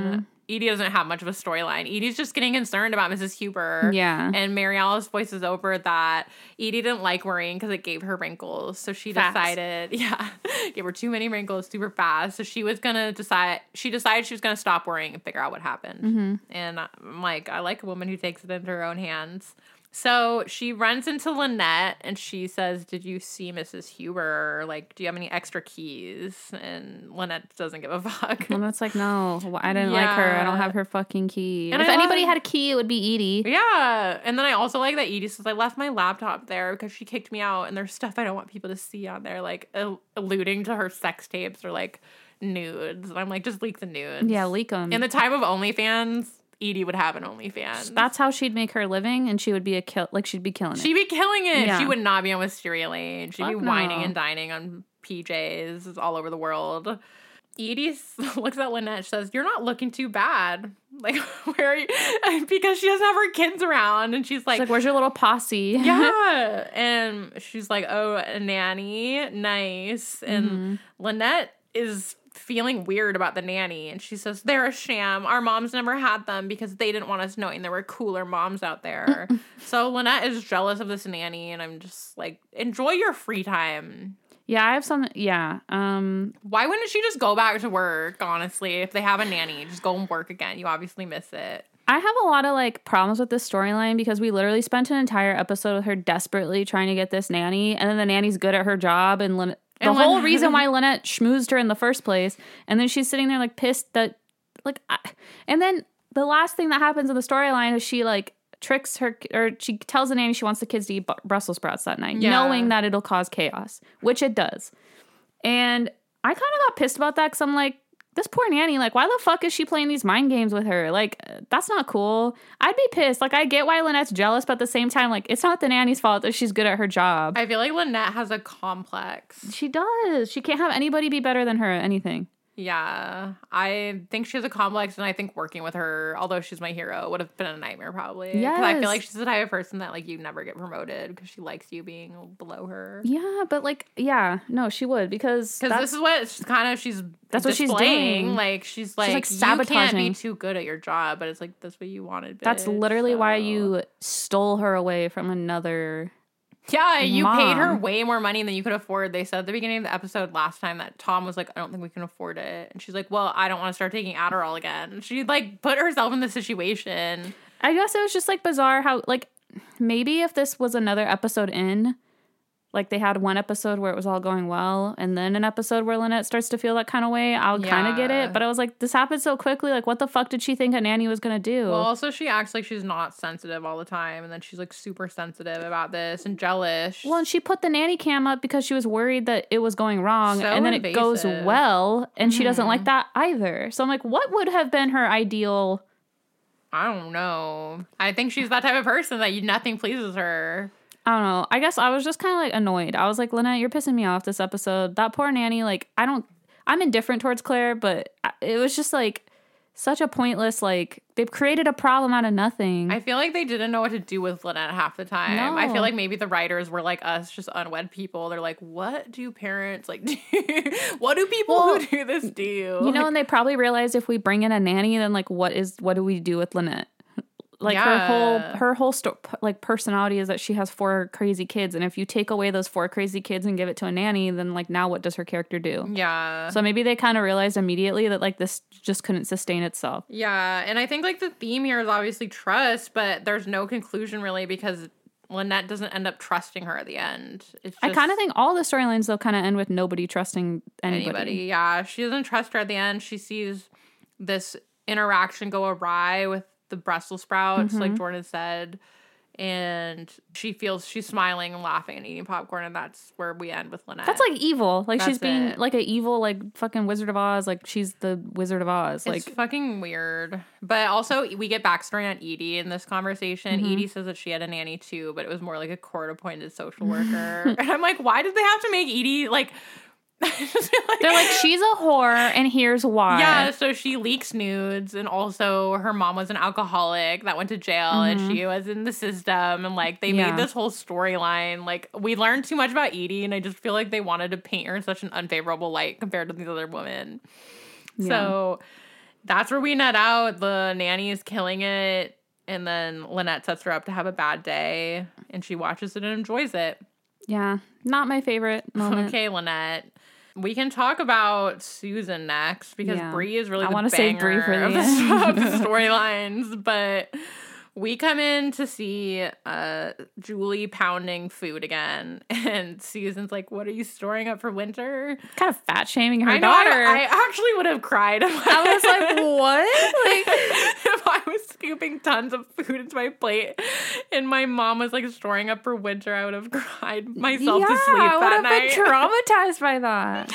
Edie doesn't have much of a storyline. Edie's just getting concerned about Missus Huber. Yeah. And Mary Alice voices over that Edie didn't like worrying because it gave her wrinkles. So she Facts. decided, yeah, gave her too many wrinkles super fast. So she was going to decide, she decided she was going to stop worrying and figure out what happened. Mm-hmm. And I'm like, I like a woman who takes it into her own hands. So she runs into Lynette and she says, did you see Missus Huber? Like, do you have any extra keys? And Lynette doesn't give a fuck. And it's like, no, I didn't yeah. like her. I don't have her fucking key. And if I anybody love... had a key, it would be Edie. Yeah. And then I also like that Edie says, I left my laptop there because she kicked me out and there's stuff I don't want people to see on there, like uh, alluding to her sex tapes or like nudes. And I'm like, just leak the nudes. Yeah, leak them. In the time of OnlyFans, Edie would have an OnlyFans. That's how she'd make her living, and she would be a kill. Like she'd be killing it. She'd be killing it. Yeah. She would not be on Wisteria Lane. She'd Fuck be no. whining and dining on P Js all over the world. Edie looks at Lynette and says, "You're not looking too bad. Like, where are you?" Because she doesn't have her kids around, and she's like, she's like, "Where's your little posse?" Yeah, and she's like, "Oh, a nanny, nice." And mm-hmm. Lynette is feeling weird about the nanny, and she says, they're a sham. Our moms never had them because they didn't want us knowing there were cooler moms out there. So Lynette is jealous of this nanny, and I'm just like, enjoy your free time. Yeah, I have some, yeah. Um, Why wouldn't she just go back to work, honestly? If they have a nanny, just go and work again. You obviously miss it. I have a lot of, like, problems with this storyline because we literally spent an entire episode with her desperately trying to get this nanny, and then the nanny's good at her job, and Lynette The and whole Lynette, reason why Lynette schmoozed her in the first place. And then she's sitting there, like, pissed that, like, I, and then the last thing that happens in the storyline is she, like, tricks her, or she tells the nanny she wants the kids to eat Brussels sprouts that night, yeah. knowing that it'll cause chaos, which it does. And I kind of got pissed about that because I'm like, this poor nanny, like, why the fuck is she playing these mind games with her? Like, that's not cool. I'd be pissed. Like, I get why Lynette's jealous, but at the same time, like, it's not the nanny's fault that she's good at her job. I feel like Lynette has a complex. She does. She can't have anybody be better than her at anything. Yeah, I think she has a complex, and I think working with her, although she's my hero, would have been a nightmare probably. Yes. Because I feel like she's the type of person that, like, you never get promoted because she likes you being below her. Yeah, but, like, yeah, no, she would because because this is what she's kind of she's that's what she's doing. Like she's like, she's like sabotaging. You can't be too good at your job, but it's like that's what you wanted. Bitch, that's literally so. why you stole her away from another. Yeah, you mom. paid her way more money than you could afford. They said at the beginning of the episode last time that Tom was like, I don't think we can afford it. And she's like, well, I don't want to start taking Adderall again. She, like, put herself in the situation. I guess it was just, like, bizarre how, like, maybe if this was another episode in, like, they had one episode where it was all going well, and then an episode where Lynette starts to feel that kind of way, I'll yeah. kind of get it. But I was like, this happened so quickly. Like, what the fuck did she think a nanny was going to do? Well, also, she acts like she's not sensitive all the time, and then she's, like, super sensitive about this and jealous. Well, and she put the nanny cam up because she was worried that it was going wrong, so and then invasive. It goes well, and mm-hmm. she doesn't like that either. So I'm like, what would have been her ideal... I don't know. I think she's that type of person that you, nothing pleases her. I don't know. I guess I was just kind of, like, annoyed. I was like, Lynette, you're pissing me off this episode. That poor nanny, like, I don't... I'm indifferent towards Claire, but it was just, like, such a pointless, like... They've created a problem out of nothing. I feel like they didn't know what to do with Lynette half the time. No. I feel like maybe the writers were like us, just unwed people. They're like, what do parents, like, do? What do people well, who do this do? You know, and they probably realized if we bring in a nanny, then, like, what is... What do we do with Lynette? Like, yeah. her whole her whole sto- like personality is that she has four crazy kids, and if you take away those four crazy kids and give it to a nanny, then, like, now what does her character do? Yeah. So maybe they kind of realized immediately that, like, this just couldn't sustain itself. Yeah, and I think, like, the theme here is obviously trust, but there's no conclusion really because Lynette doesn't end up trusting her at the end. It's just I kind of think all the storylines though kind of end with nobody trusting anybody. anybody. Yeah, she doesn't trust her at the end. She sees this interaction go awry with the Brussels sprouts, mm-hmm. like Jordan said, and she feels she's smiling and laughing and eating popcorn, and that's where we end with Lynette. That's like evil. Like, that's she's being it. like an evil, like, fucking Wizard of Oz. Like, she's the Wizard of Oz. Like, it's fucking weird. But also, we get backstory on Edie in this conversation. Mm-hmm. Edie says that she had a nanny too, but it was more like a court-appointed social worker. And I'm like, why did they have to make Edie like? like, They're like, she's a whore, and here's why. Yeah, so she leaks nudes, and also her mom was an alcoholic that went to jail, mm-hmm. and she was in the system, and, like, they yeah. made this whole storyline. Like, we learned too much about Edie, and I just feel like they wanted to paint her in such an unfavorable light compared to these other women. Yeah. So that's where we net out. The nanny is killing it. And then Lynette sets her up to have a bad day. And she watches it and enjoys it. Yeah. Not my favorite moment. Okay, Lynette. We can talk about Susan next because Yeah. Bree is really I the wanna save Bree banger for the of the, end. of the storylines. But we come in to see uh, Julie pounding food again. And Susan's like, what are you storing up for winter? Kind of fat shaming her I know, daughter. I, I actually would have cried. If I was like, what? Like, if I was scooping tons of food into my plate and my mom was like storing up for winter, I would have cried myself yeah, to sleep I would that have night. been traumatized by that.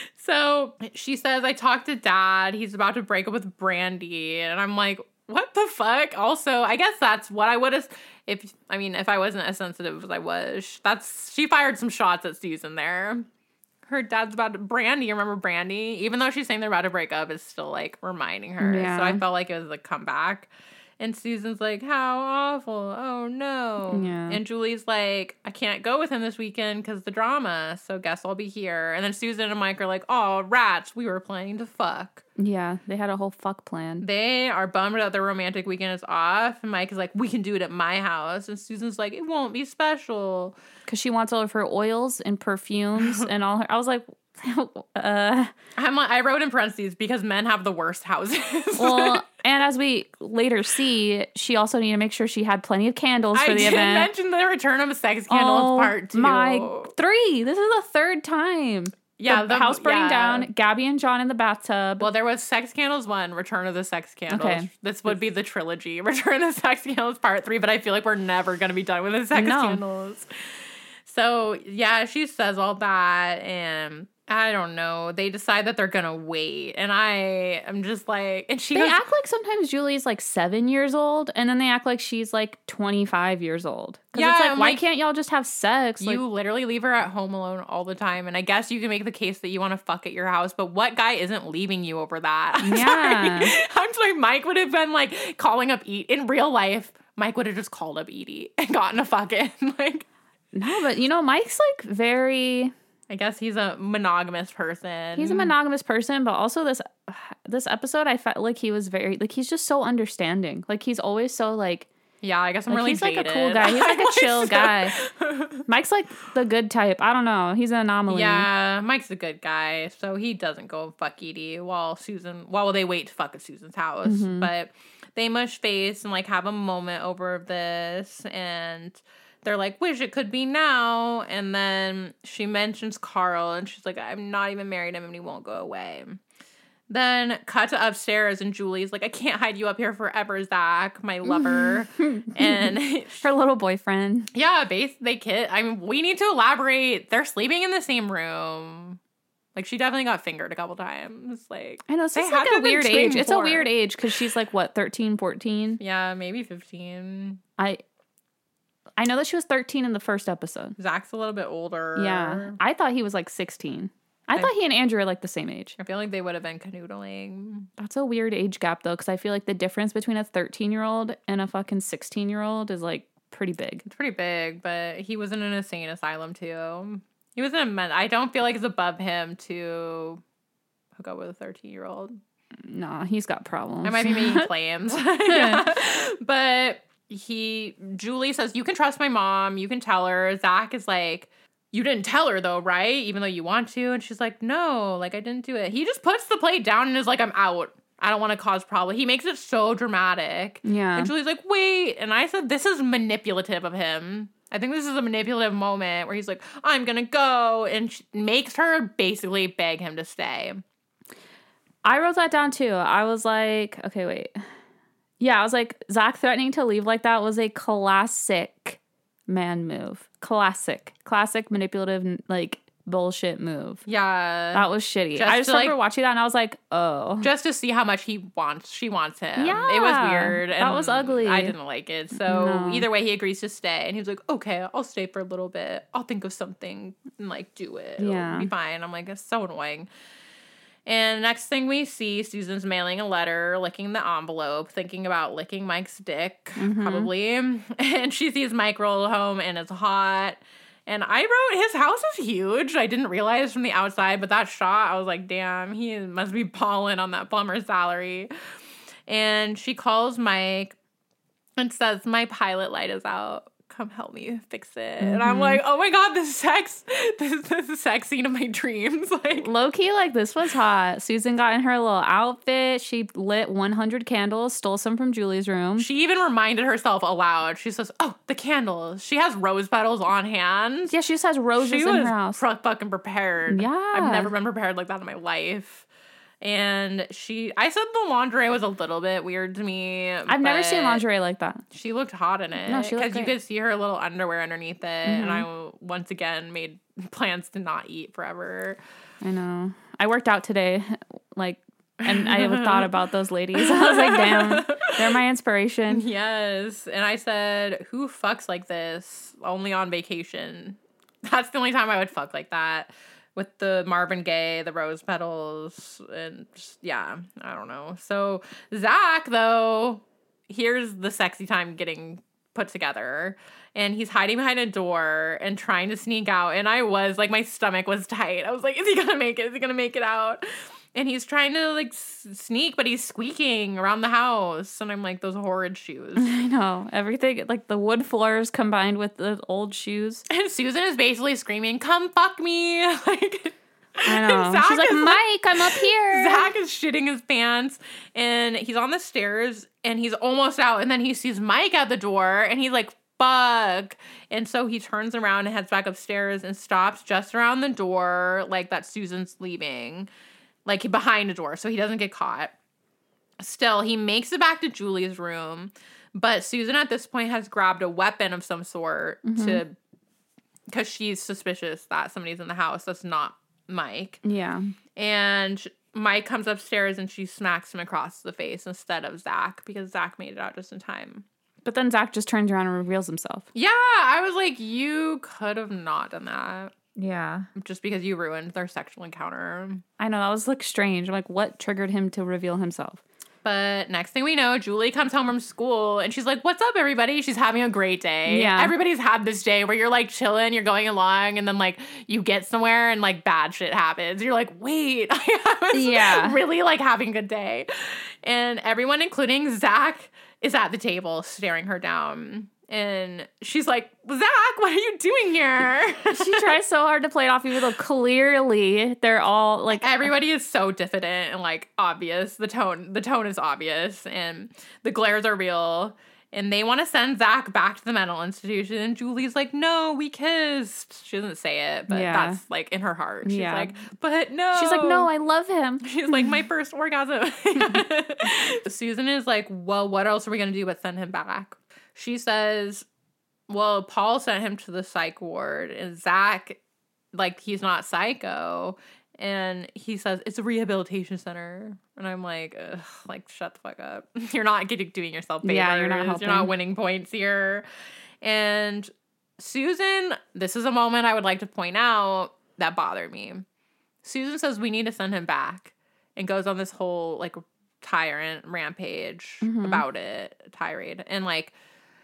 So she says, I talked to Dad. He's about to break up with Brandy. And I'm like, what the fuck? Also, I guess that's what I would have, if, I mean, if I wasn't as sensitive as I was, that's, she fired some shots at Susan there. Her dad's about to, Brandy, you remember Brandy? Even though she's saying they're about to break up, it's still like reminding her. Yeah. So I felt like it was a comeback. And Susan's like, how awful. Oh, no. Yeah. And Julie's like, I can't go with him this weekend because the drama. So guess I'll be here. And then Susan and Mike are like, oh, rats. We were planning to fuck. Yeah, they had a whole fuck plan. They are bummed that their romantic weekend is off. And Mike is like, we can do it at my house. And Susan's like, it won't be special. Because she wants all of her oils and perfumes and all her. I was like, uh. I'm, I wrote in parentheses because men have the worst houses. Well, and as we later see, she also needed to make sure she had plenty of candles for I the did event. mention the return of a sex candle oh, as part two. My three. This is the third time. Yeah, the, the- house burning yeah. down. Gabby and John in the bathtub. Well, there was Sex Candles one, Return of the Sex Candles. Okay. This would be the trilogy. Return of the Sex Candles part three, but I feel like we're never going to be done with the Sex No. Candles. So, yeah, she says all that, and I don't know. They decide that they're going to wait, and I am just like, and she they goes, act like sometimes Julie's like seven years old, and then they act like she's like twenty-five years old. 'Cause Yeah, it's like, I'm why like, can't y'all just have sex? Like, you literally leave her at home alone all the time. And I guess you can make the case that you want to fuck at your house, but what guy isn't leaving you over that? I'm Yeah. sorry. I'm sorry. Mike would have been like calling up Edie. In real life, Mike would have just called up Edie and gotten a fucking like. no, but you know, Mike's like very. I guess he's a monogamous person. He's a monogamous person, but also this this episode, I felt like he was very like he's just so understanding. Like he's always so like. Yeah, I guess I'm Like, really he's jaded. like a cool guy. He's like a chill guy. Mike's like the good type. I don't know. He's an anomaly. Yeah, Mike's a good guy, so he doesn't go fuck Edie while Susan, while they wait to fuck at Susan's house. Mm-hmm. But they mush face and like have a moment over this, and they're like, wish it could be now. And then she mentions Carl, and she's like, I'm not even married him, and he won't go away. Then cut to upstairs, and Julie's like, I can't hide you up here forever, Zach, my lover. And Her little boyfriend. yeah, base they kid. I mean, we need to elaborate. They're sleeping in the same room. Like, she definitely got fingered a couple times. Like, I know, it's they just had like to a have been weird twin age. It's a before. weird age because she's like, what, thirteen, fourteen? Yeah, maybe fifteen. I I know that she was thirteen in the first episode. Zach's a little bit older. Yeah. I thought he was like sixteen. I, I- thought he and Andrew are like the same age. I feel like they would have been canoodling. That's a weird age gap though, because I feel like the difference between a thirteen year old and a fucking sixteen year old is like pretty big. It's pretty big, but he was in an insane asylum too. He was in a men. I don't feel like it's above him to hook up with a thirteen year old. Nah, he's got problems. I might be making claims. Yeah. But he, Julie says, you can trust my mom. You can tell her. Zach is like, you didn't tell her though, right? Even though you want to. And she's like, no, like I didn't do it. He just puts the plate down and is like, I'm out. I don't want to cause problem. He makes it so dramatic. Yeah. And Julie's like, wait. And I said, this is manipulative of him. I think this is a manipulative moment where he's like, I'm going to go. And she makes her basically beg him to stay. I wrote that down too. I was like, okay, wait. Yeah, I was like, Zach threatening to leave like that was a classic man move. Classic. Classic manipulative, like, bullshit move. Yeah. That was shitty. Just I just to, remember like- watching that and I was like, oh. Just to see how much he wants, she wants him. Yeah, It was weird. that and was ugly. I didn't like it. So No. either way, he agrees to stay. And he was like, okay, I'll stay for a little bit. I'll think of something and like do it. Yeah. It'll be fine. I'm like, it's so annoying. And next thing we see, Susan's mailing a letter, licking the envelope, thinking about licking Mike's dick, Mm-hmm. probably. And she sees Mike roll home and it's hot. And I wrote, his house is huge. I didn't realize from the outside, but that shot, I was like, damn, he must be balling on that plumber's salary. And she calls Mike and says, my pilot light is out. Come help me fix it. Mm-hmm. And I'm like, oh my God, this sex, this, this is sex scene of my dreams. Like, low-key, like, this was hot. Susan got in her little outfit. She lit one hundred candles, stole some from Julie's room. She even reminded herself aloud. She says, oh, the candles. She has rose petals on hand. Yeah, she just has roses she in her house. She was fucking prepared. Yeah. I've never been prepared like that in my life. And she, I said the lingerie was a little bit weird to me. I've never seen lingerie like that. She looked hot in it. No, she looked Because you could see her little underwear underneath it. Mm-hmm. And I, once again, made plans to not eat forever. I know. I worked out today, like, and I thought about those ladies. I was like, damn, they're my inspiration. Yes. And I said, who fucks like this? Only on vacation. That's the only time I would fuck like that. With the Marvin Gaye, the rose petals, and just, yeah, I don't know. So Zach, though, here's the sexy time getting put together. And he's hiding behind a door and trying to sneak out. And I was, like, my stomach was tight. I was like, is he gonna make it? Is he gonna make it out? And he's trying to, like, s- sneak, but he's squeaking around the house. And I'm like, those horrid shoes. I know. Everything, like, the wood floors combined with the old shoes. And Susan is basically screaming, come fuck me. Like, I know. She's like, Mike, I'm up here. Zach is shitting his pants. And he's on the stairs. And he's almost out. And then he sees Mike at the door. And he's like, fuck. And so he turns around and heads back upstairs and stops just around the door, like that Susan's leaving. Like, behind a door, so he doesn't get caught. Still, he makes it back to Julie's room, but Susan at this point has grabbed a weapon of some sort mm-hmm. to, because she's suspicious that somebody's in the house that's not Mike. Yeah. And Mike comes upstairs and she smacks him across the face instead of Zach, because Zach made it out just in time. But then Zach just turns around and reveals himself. Yeah, I was like, you could have not done that. Yeah. Just because you ruined their sexual encounter. I know, that was, like, strange. Like, what triggered him to reveal himself? But next thing we know, Julie comes home from school and she's like, what's up, everybody? She's having a great day. Yeah. Everybody's had this day where you're, like, chilling, you're going along, and then, like, you get somewhere and, like, bad shit happens. You're like, wait, I was yeah. really, like, having a good day. And everyone, including Zach, is at the table staring her down. And she's like, Zach, what are you doing here? She tries so hard to play it off, even though clearly they're all like, everybody is so diffident and like obvious. The tone, the tone is obvious, and the glares are real. And they want to send Zach back to the mental institution. And Julie's like, no, we kissed. She doesn't say it, but yeah. that's like in her heart. She's yeah. like, but no. She's like, no, I love him. She's like, my first orgasm. Susan is like, well, what else are we going to do but send him back? She says, well, Paul sent him to the psych ward, and Zach, like, he's not psycho. And he says, it's a rehabilitation center. And I'm like, ugh, like, shut the fuck up. You're not getting, doing yourself favors. Yeah, you're not helping. You're not winning points here. And Susan, this is a moment I would like to point out that bothered me. Susan says we need to send him back and goes on this whole, like, tyrant rampage mm-hmm. about it, tirade. And, like,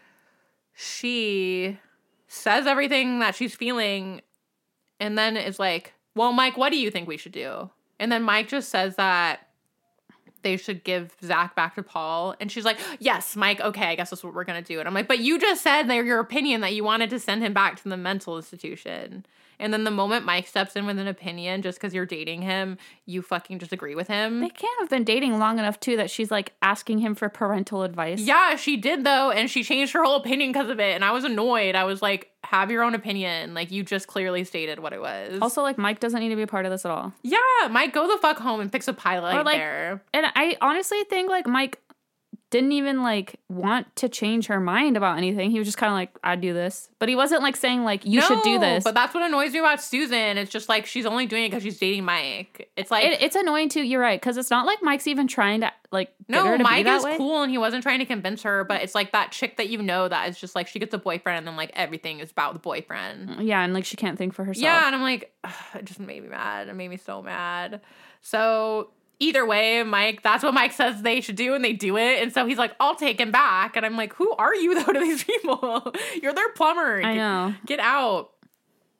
she says everything that she's feeling and then is like, well, Mike, what do you think we should do? And then Mike just says that they should give Zach back to Paul. And she's like, yes, Mike, okay, I guess that's what we're going to do. And I'm like, but you just said that your opinion that you wanted to send him back to the mental institution. And then the moment Mike steps in with an opinion, just because you're dating him, you fucking just agree with him. They can't have been dating long enough, too, that she's, like, asking him for parental advice. Yeah, she did, though, and she changed her whole opinion because of it. And I was annoyed. I was like, have your own opinion. Like, you just clearly stated what it was. Also, like, Mike doesn't need to be a part of this at all. Yeah, Mike, go the fuck home and fix a pilot or, like, there. And I honestly think, like, Mike didn't even, like, want to change her mind about anything. He was just kind of like, I'd do this. But he wasn't, like, saying, like, you no, should do this. But that's what annoys me about Susan. It's just, like, she's only doing it because she's dating Mike. It's, like... It, it's annoying, too. You're right. Because it's not like Mike's even trying to, like, get no, her to Mike be that is way. cool, and he wasn't trying to convince her. But it's, like, that chick that you know that is just, like, she gets a boyfriend, and then, like, everything is about the boyfriend. Yeah, and, like, she can't think for herself. Yeah, and I'm like, ugh, it just made me mad. It made me so mad. So... Either way, Mike, that's what Mike says they should do, and they do it. And so he's like, I'll take him back. And I'm like, who are you, though, to these people? You're their plumber. I know. Get, get out.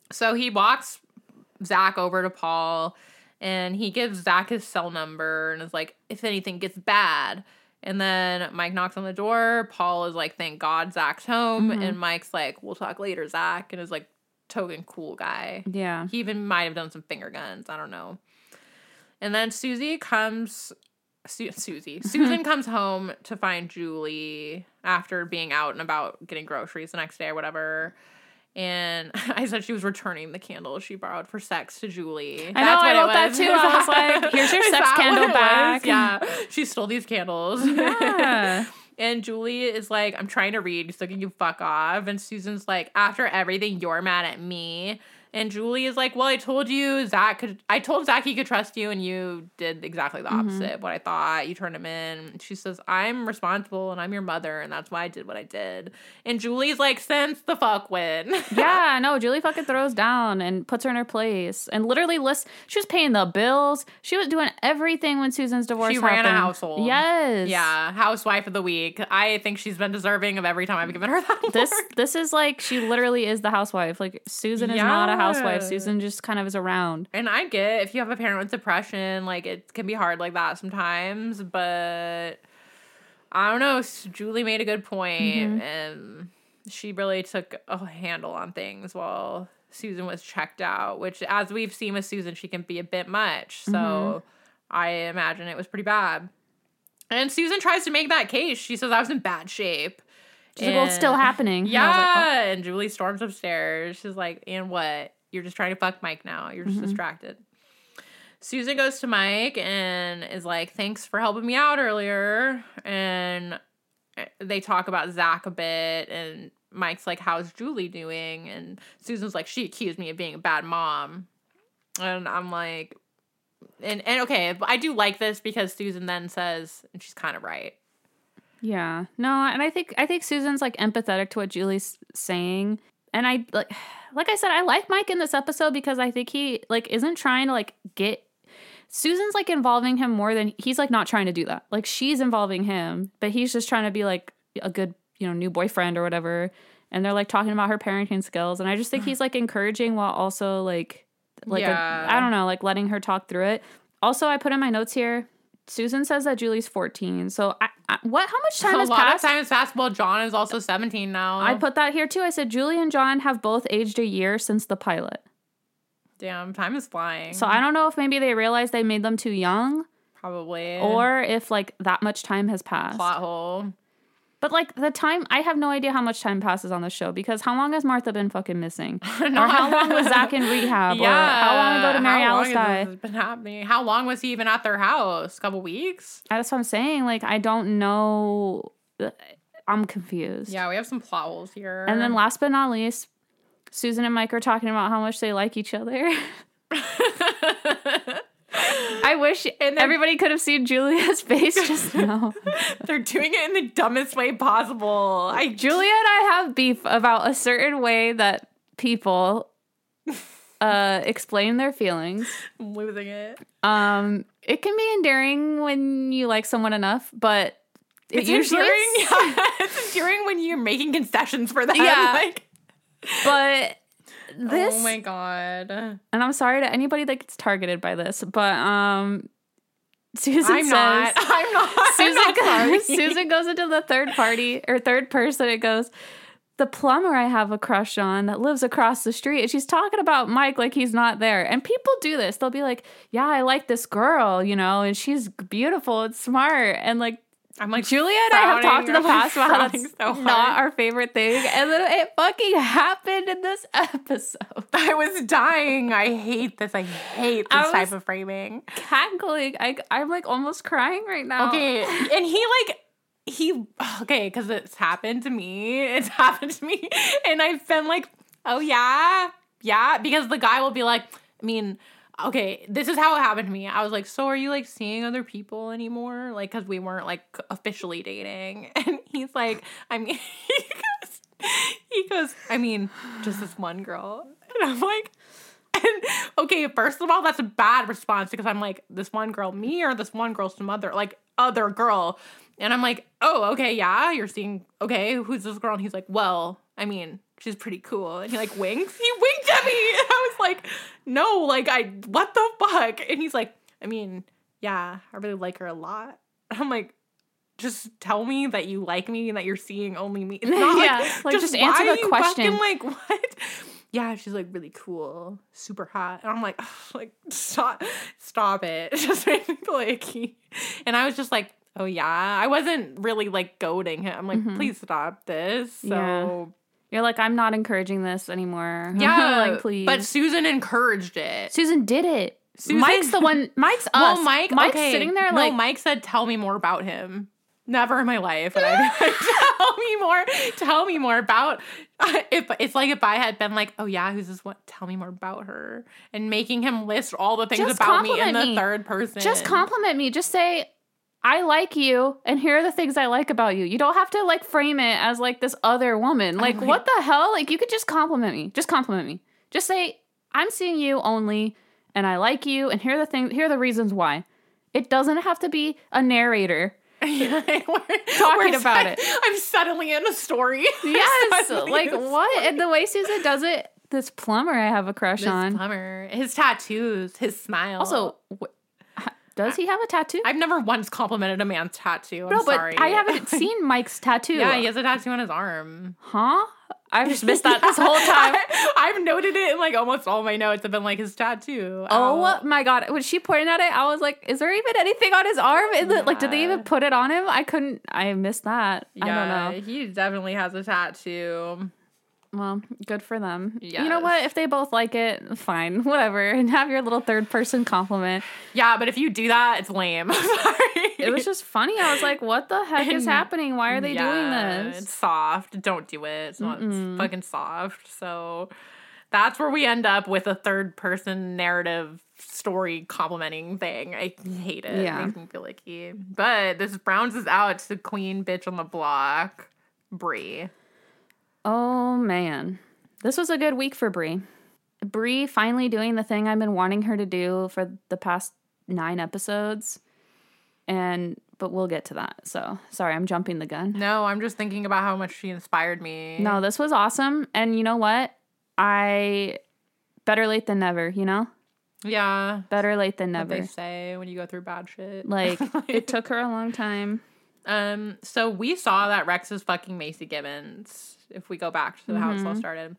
So he walks Zach over to Paul, and he gives Zach his cell number and is like, if anything gets bad. And then Mike knocks on the door. Paul is like, thank God Zach's home. Mm-hmm. And Mike's like, we'll talk later, Zach. And is like, token cool guy. Yeah. He even might have done some finger guns. I don't know. And then Susie comes... Su- Susie. Susan comes home to find Julie after being out and about getting groceries the next day or whatever. And I said she was returning the candle she borrowed for sex to Julie. I know, I wrote that too. I was like, here's your sex candle back. Yeah. She stole these candles. Yeah. And Julie is like, I'm trying to read. So can you fuck off? And Susan's like, after everything, you're mad at me. And Julie is like, well, I told you Zach could, I told Zach he could trust you, and you did exactly the opposite of mm-hmm. what I thought. You turned him in. She says, I'm responsible, and I'm your mother, and that's why I did what I did. And Julie's like, since the fuck when? Yeah, no, Julie fucking throws down and puts her in her place. And literally lists, she was paying the bills. She was doing everything when Susan's divorce She happened. ran a household. Yes. Yeah, housewife of the week. I think she's been deserving of every time I've given her that This award. This is like, she literally is the housewife. Like, Susan is yeah. not a housewife. Susan just kind of is around. And I get if you have a parent with depression, like it can be hard like that sometimes, but I don't know. Julie made a good point, mm-hmm. and she really took a handle on things while Susan was checked out, which as we've seen with Susan, she can be a bit much. So mm-hmm. I imagine it was pretty bad. And Susan tries to make that case. She says I was in bad shape. She's and, like, well, it's still happening. Yeah. And, like, oh. and Julie storms upstairs. She's like, and what? You're just trying to fuck Mike now. You're just mm-hmm. distracted. Susan goes to Mike and is like, thanks for helping me out earlier. And they talk about Zach a bit. And Mike's like, how's Julie doing? And Susan's like, she accused me of being a bad mom. And I'm like, and, and okay, I do like this because Susan then says, and she's kind of right. Yeah. No, and I think I think Susan's like empathetic to what Julie's saying. And I like like I said, I like Mike in this episode because I think he like isn't trying to like get Susan's like involving him more than he's like not trying to do that. Like she's involving him, but he's just trying to be like a good, you know, new boyfriend or whatever. And they're like talking about her parenting skills. And I just think he's like encouraging while also like like yeah. a, I don't know, like letting her talk through it. Also, I put in my notes here, Susan says that Julie's fourteen. So I, I, what? How much time a has lot passed? Of time has passed. Well, John is also seventeen now. I put that here too. I said Julie and John have both aged a year since the pilot. Damn, time is flying. So I don't know if maybe they realized they made them too young. Probably. Or if like that much time has passed. Plot hole. But like the time, I have no idea how much time passes on the show because how long has Martha been fucking missing? Or how long was Zach in rehab? Yeah. Or how long ago did Mary how Alice long die? Has this been happening? How long was he even at their house? A couple weeks? That's what I'm saying. Like I don't know. I'm confused. Yeah, we have some plot holes here. And then last but not least, Susan and Mike are talking about how much they like each other. I wish and everybody could have seen Julia's face just now. They're doing it in the dumbest way possible. I Julia and I have beef about a certain way that people uh, explain their feelings. I'm losing it. Um, it can be endearing when you like someone enough, but it it's usually endearing. Yeah, it's endearing when you're making concessions for them. Yeah, like, but. This, oh my god. And I'm sorry to anybody that gets targeted by this, but um Susan I'm says not. I'm not. Susan, I'm not goes, Susan goes into the third party or third person. It goes, the plumber I have a crush on that lives across the street. And she's talking about Mike like he's not there. And people do this. They'll be like, yeah, I like this girl, you know, and she's beautiful and smart. And like, I'm like, Julia and I have talked in the past about how that's so not our favorite thing. And then it fucking happened in this episode. I was dying. I hate this. I hate this I type of framing. Cackling. I, I'm like almost crying right now. Okay. And he like, he, okay, because it's happened to me. It's happened to me. And I've been like, oh yeah, yeah. Because the guy will be like, I mean, okay, this is how it happened to me. I was like, so are you like seeing other people anymore? Like, because we weren't like officially dating. And he's like, I mean, he goes, he goes, I mean, just this one girl. And I'm like, and okay, first of all, that's a bad response because I'm like, this one girl, me or this one girl, some other, like other girl. And I'm like, oh, okay, yeah, you're seeing, okay, who's this girl? And he's like, well, I mean, she's pretty cool. And he like winks. He winked at me. And I was like, no, like, I, what the fuck? And he's like, I mean, yeah, I really like her a lot. And I'm like, just tell me that you like me and that you're seeing only me. It's not yeah, like, like, just, just answer why the are you question. fucking, like, what? Yeah, she's like really cool, super hot. And I'm like, like, stop, stop it. It just made me flaky. And I was just like, oh yeah. I wasn't really like goading him. I'm like, Mhm. please stop this. So Yeah. You're like, I'm not encouraging this anymore. yeah, like, please. But Susan encouraged it. Susan did it. Susan- Mike's the one. Mike's us. Well, Mike, Mike's okay. sitting there no, like, Mike said, tell me more about him. Never in my life would I be like, tell me more, tell me more about, if it's like if I had been like, oh yeah, who's this one? Tell me more about her. And making him list all the things Just about me in compliment the me. third person. just compliment me. Just say, I like you, and here are the things I like about you. You don't have to like frame it as like this other woman. Like, my- what the hell? Like, you could just compliment me. Just compliment me. Just say, I'm seeing you only, and I like you, and here are the things. Here are the reasons why. It doesn't have to be a narrator. we're, Talking we're about set- it. I'm suddenly in a story. Yes, Suddenly like in a what? story. And the way Susan does it, this plumber I have a crush This on. plumber, his tattoos, his smile. Also, wh- ha- does he have a tattoo? I've never once complimented a man's tattoo. I'm no, but sorry. I haven't seen Mike's tattoo. Yeah, he has a tattoo on his arm. Huh? I've just missed that this whole time. I, I've noted it in like almost all my notes have been like his tattoo. Oh out. my god! When she pointed at it, I was like, "Is there even anything on his arm? Is it, like, did they even Yeah. put it on him? I couldn't. I missed that. I don't Yeah, know. he definitely has a tattoo. Well, good for them. You know what? Yes. If they both like it, fine, whatever. And have your little third person compliment. Yeah, but if you do that, it's lame. Sorry. It was just funny. I was like, "What the heck is And- happening? Why are they Yeah, doing this?" It's soft. Don't do it. It's not it's Mm-mm. fucking soft. So that's where we end up with a third person narrative story complimenting thing. I hate it. Yeah. It makes me feel icky. But this rounds us out to queen bitch on the block, Brie. Oh man, this was a good week for Brie. Brie finally doing the thing I've been wanting her to do for the past nine episodes, and but we'll get to that. So sorry, I'm jumping the gun. No, I'm just thinking about how much she inspired me. No, this was awesome, and you know what? I better late than never. You know, Yeah. better late than What they never. say when you go through bad shit. Like it took her a long time. Um, so we saw that Rex is fucking Macy Gibbons, if we go back to how it's all Mhm. started.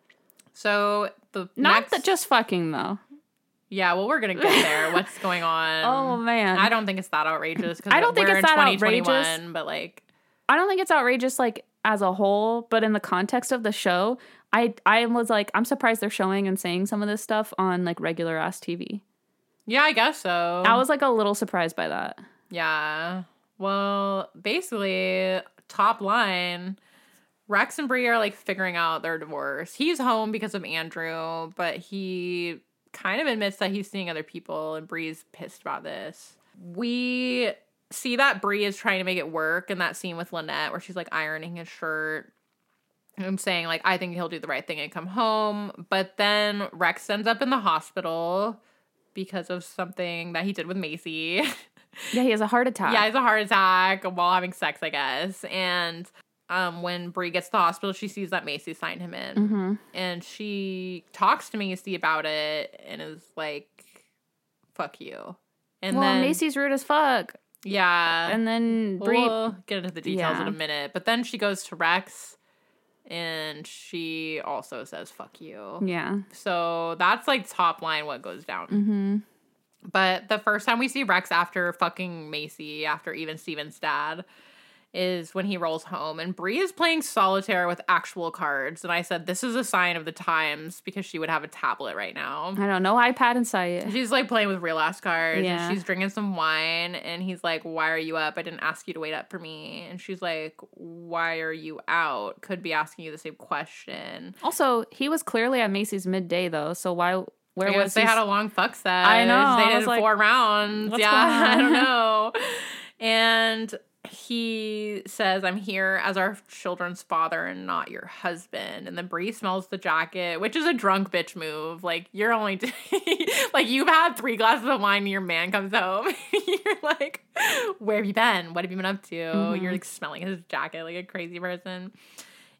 So the Not next, that just fucking though. yeah, well, we're gonna get there. What's going on? Oh man, I don't think it's that outrageous. Cause I don't think we're it's in that twenty twenty-one, outrageous. but like, I don't think it's outrageous like as a whole, but in the context of the show, I I was like, I'm surprised they're showing and saying some of this stuff on like regular ass T V. yeah, I guess so. I was like a little surprised by that. yeah. Well, basically, top line, Rex and Brie are like figuring out their divorce. He's home because of Andrew, but he kind of admits that he's seeing other people, and Brie's pissed about this. We see that Brie is trying to make it work in that scene with Lynette where she's like ironing his shirt and saying like, I think he'll do the right thing and come home. But then Rex ends up in the hospital because of something that he did with Macy. Yeah, he has a heart attack. Yeah, he has a heart attack while having sex, I guess. And um, when Brie gets to the hospital, she sees that Macy signed him in. Mm-hmm. And she talks to Macy about it and is like, fuck you. And well, then, Macy's rude as fuck. yeah. And then Brie. We'll get into the details Yeah. in a minute. But then she goes to Rex and she also says, fuck you. Yeah. So that's like top line what goes down. Mm-hmm. But the first time we see Rex after fucking Macy, after even Steven's dad, is when he rolls home. And Brie is playing solitaire with actual cards. And I said, this is a sign of the times because she would have a tablet right now. I don't know. iPad in sight. She's like playing with real ass cards. Yeah. And she's drinking some wine. And he's like, why are you up? I didn't ask you to wait up for me. And she's like, why are you out? Could be asking you the same question. Also, he was clearly at Macy's midday though. So why? Where I guess was they he? had a long fuck set. I know. They I did was like, four rounds. what's Yeah, going on? I don't know. And he says, I'm here as our children's father and not your husband. And then Brie smells the jacket, which is a drunk bitch move. Like, you're only, like, you've had three glasses of wine and your man comes home. You're like, where have you been? What have you been up to? Mm-hmm. You're like smelling his jacket like a crazy person.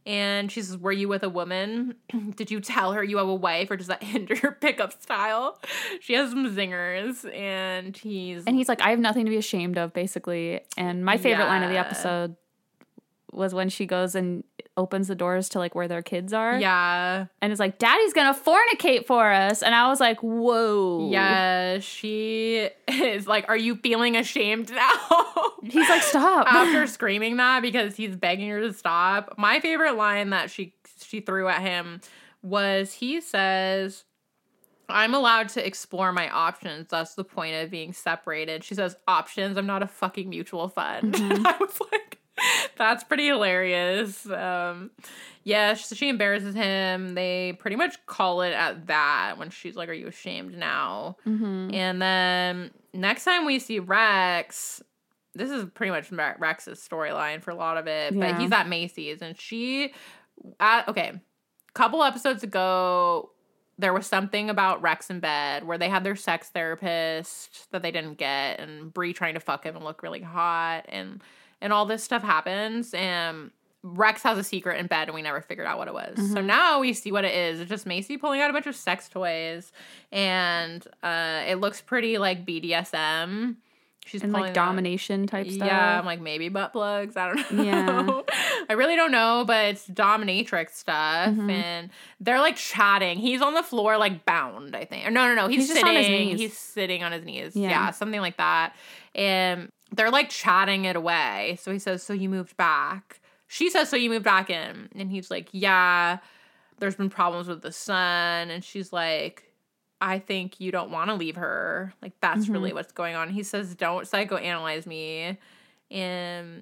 And she says, were you with a woman? Did you tell her you have a wife, or does that hinder your pickup style? She has some zingers, and he's... And he's like, I have nothing to be ashamed of, basically. And my favorite Yeah. line of the episode was when she goes and opens the doors to, like, where their kids are. Yeah. And is like, Daddy's gonna fornicate for us. And I was like, whoa. Yeah, she is like, are you feeling ashamed now? He's like, stop. After screaming that, because he's begging her to stop. My favorite line that she she threw at him was, he says, I'm allowed to explore my options. That's the point of being separated. She says, options? I'm not a fucking mutual fund. Mm-hmm. I was like, that's pretty hilarious. Um, yeah, so she embarrasses him. They pretty much call it at that when she's like, are you ashamed now? Mm-hmm. And then next time we see Rex, this is pretty much Rex's storyline for a lot of it, Yeah. but he's at Macy's, and she, at, okay, a couple episodes ago, there was something about Rex in bed where they had their sex therapist that they didn't get, and Bree trying to fuck him and look really hot, and and all this stuff happens, and Rex has a secret in bed, and we never figured out what it was. Mm-hmm. So now we see what it is. It's just Macy pulling out a bunch of sex toys, and uh, it looks pretty like B D S M. She's and like domination out. Type stuff. Yeah, I'm like, maybe butt plugs. I don't know. Yeah. I really don't know, but it's dominatrix stuff. Mm-hmm. And they're like chatting. He's on the floor, like bound, I think. Or no, no, no. He's, he's sitting. Just on his knees. He's sitting on his knees. Yeah. yeah, something like that. And they're like chatting it away. So he says, so you moved back. She says, so you moved back in. And he's like, yeah, there's been problems with the son. And she's like, I think you don't want to leave her. Like, that's mm-hmm. really what's going on. He says, don't psychoanalyze me. And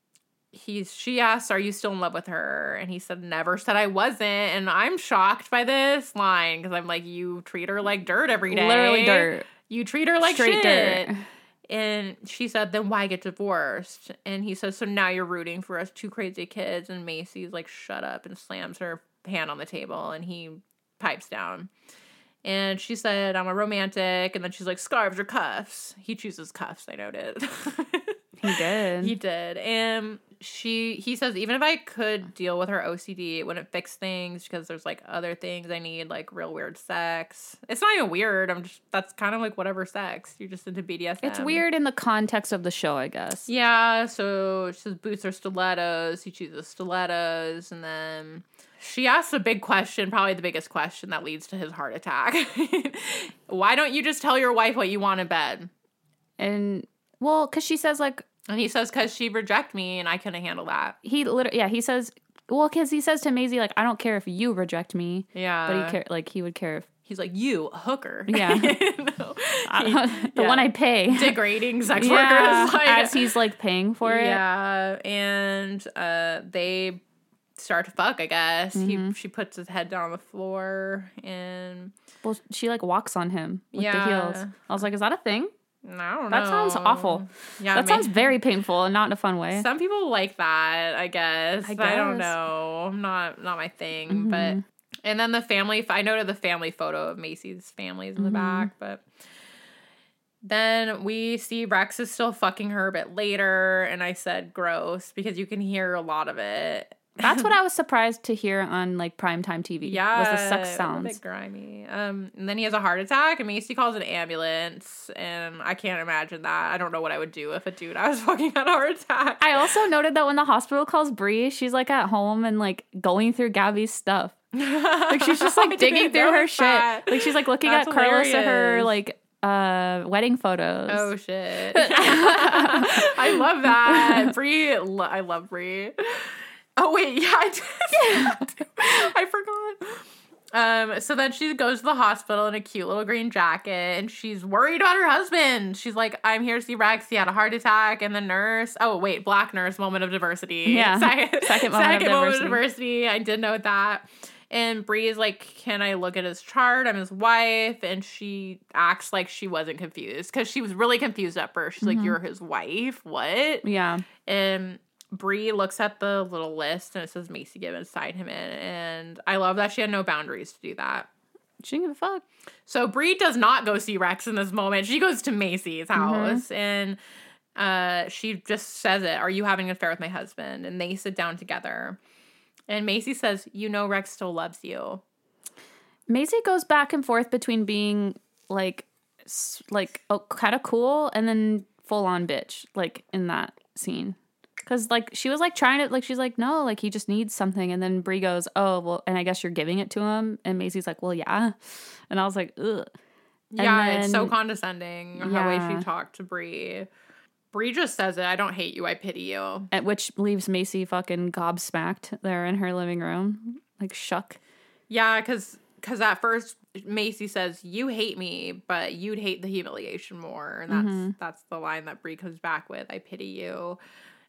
he's, she asks, are you still in love with her? And he said, never said I wasn't. And I'm shocked by this line, because I'm like, you treat her like dirt every day. Literally dirt. You treat her like Straight shit. dirt. And she said, then why get divorced? And he says, so now you're rooting for us two crazy kids. And Macy's like, shut up, and slams her hand on the table, and he pipes down. And she said, I'm a romantic. And then she's like, scarves or cuffs? He chooses cuffs, I noted. He did. He did. And she, he says, even if I could deal with her O C D, it wouldn't fix things, because there's like other things I need, like real weird sex. It's not even weird. I'm just, that's kind of like whatever sex. You're just into B D S M. It's weird in the context of the show, I guess. Yeah. So she says boots or stilettos. He chooses stilettos. And then she asks a big question, probably the biggest question that leads to his heart attack. Why don't you just tell your wife what you want in bed? And, well, because she says, like... And he says, because she rejected me, and I couldn't handle that. He literally, yeah, he says... Well, because he says to Maisie, like, I don't care if you reject me. Yeah. But he care, like, he would care if... He's like, you, a hooker. Yeah. no. he, the yeah. one I pay. Degrading sex yeah. workers. Like, as he's, like, paying for it. Yeah. And uh, they... start to fuck, I guess. Mm-hmm. He she puts his head down on the floor, and well, she like walks on him with yeah. the heels. I was like, is that a thing? No, I don't that know. sounds awful. Yeah, that sounds very painful and not in a fun way. Some people like that, I guess. I, guess. I don't know. Not not my thing. Mm-hmm. But and then the family. I noted the family photo of Macy's families in mm-hmm. the back, but. Then we see Rex is still fucking her a bit later, and I said gross, because you can hear a lot of it. That's what I was surprised to hear on like primetime T V. Yeah, was the sex sounds. A bit grimy. Um, and then he has a heart attack, and Macy calls an ambulance, and I can't imagine that. I don't know what I would do if a dude I was fucking had a heart attack. I also noted that when the hospital calls Bree, she's like at home and like going through Gabby's stuff. Like she's just like digging through her that. shit. Like she's like looking That's at Carlos at her like uh wedding photos. Oh shit! I love that. Bree, lo- I love Bree. Oh, wait, yeah, I did. I forgot. Um, so then she goes to the hospital in a cute little green jacket, and she's worried about her husband. She's like, I'm here to see Rex. He had a heart attack. And the nurse, oh, wait, black nurse, moment of diversity. Yeah, second, second, moment, second of moment diversity. of diversity. I did note that. And Bree is like, can I look at his chart? I'm his wife. And she acts like she wasn't confused, because she was really confused at first. She's mm-hmm. like, you're his wife? What? Yeah. And Bree looks at the little list, and it says Macy Gibbons signed him in, and I love that she had no boundaries to do that. She didn't give a fuck. So Bree does not go see Rex in this moment. She goes to Macy's house, mm-hmm. and uh, she just says it, are you having an affair with my husband? And they sit down together. And Macy says, you know Rex still loves you. Macy goes back and forth between being like, s- like oh, kind of cool and then full on bitch, like in that scene. Because like she was like trying to, like she's like, no, like he just needs something. And then Brie goes, oh, well, and I guess you're giving it to him. And Macy's like, well, yeah. And I was like, ugh. And yeah, then, it's so condescending yeah. how way she talked to Brie. Brie just says it. I don't hate you. I pity you. At which leaves Macy fucking gobsmacked there in her living room. Like, shuck. Yeah, because because at first Macy says, you hate me, but you'd hate the humiliation more. And that's Mm-hmm. that's the line that Brie comes back with. I pity you.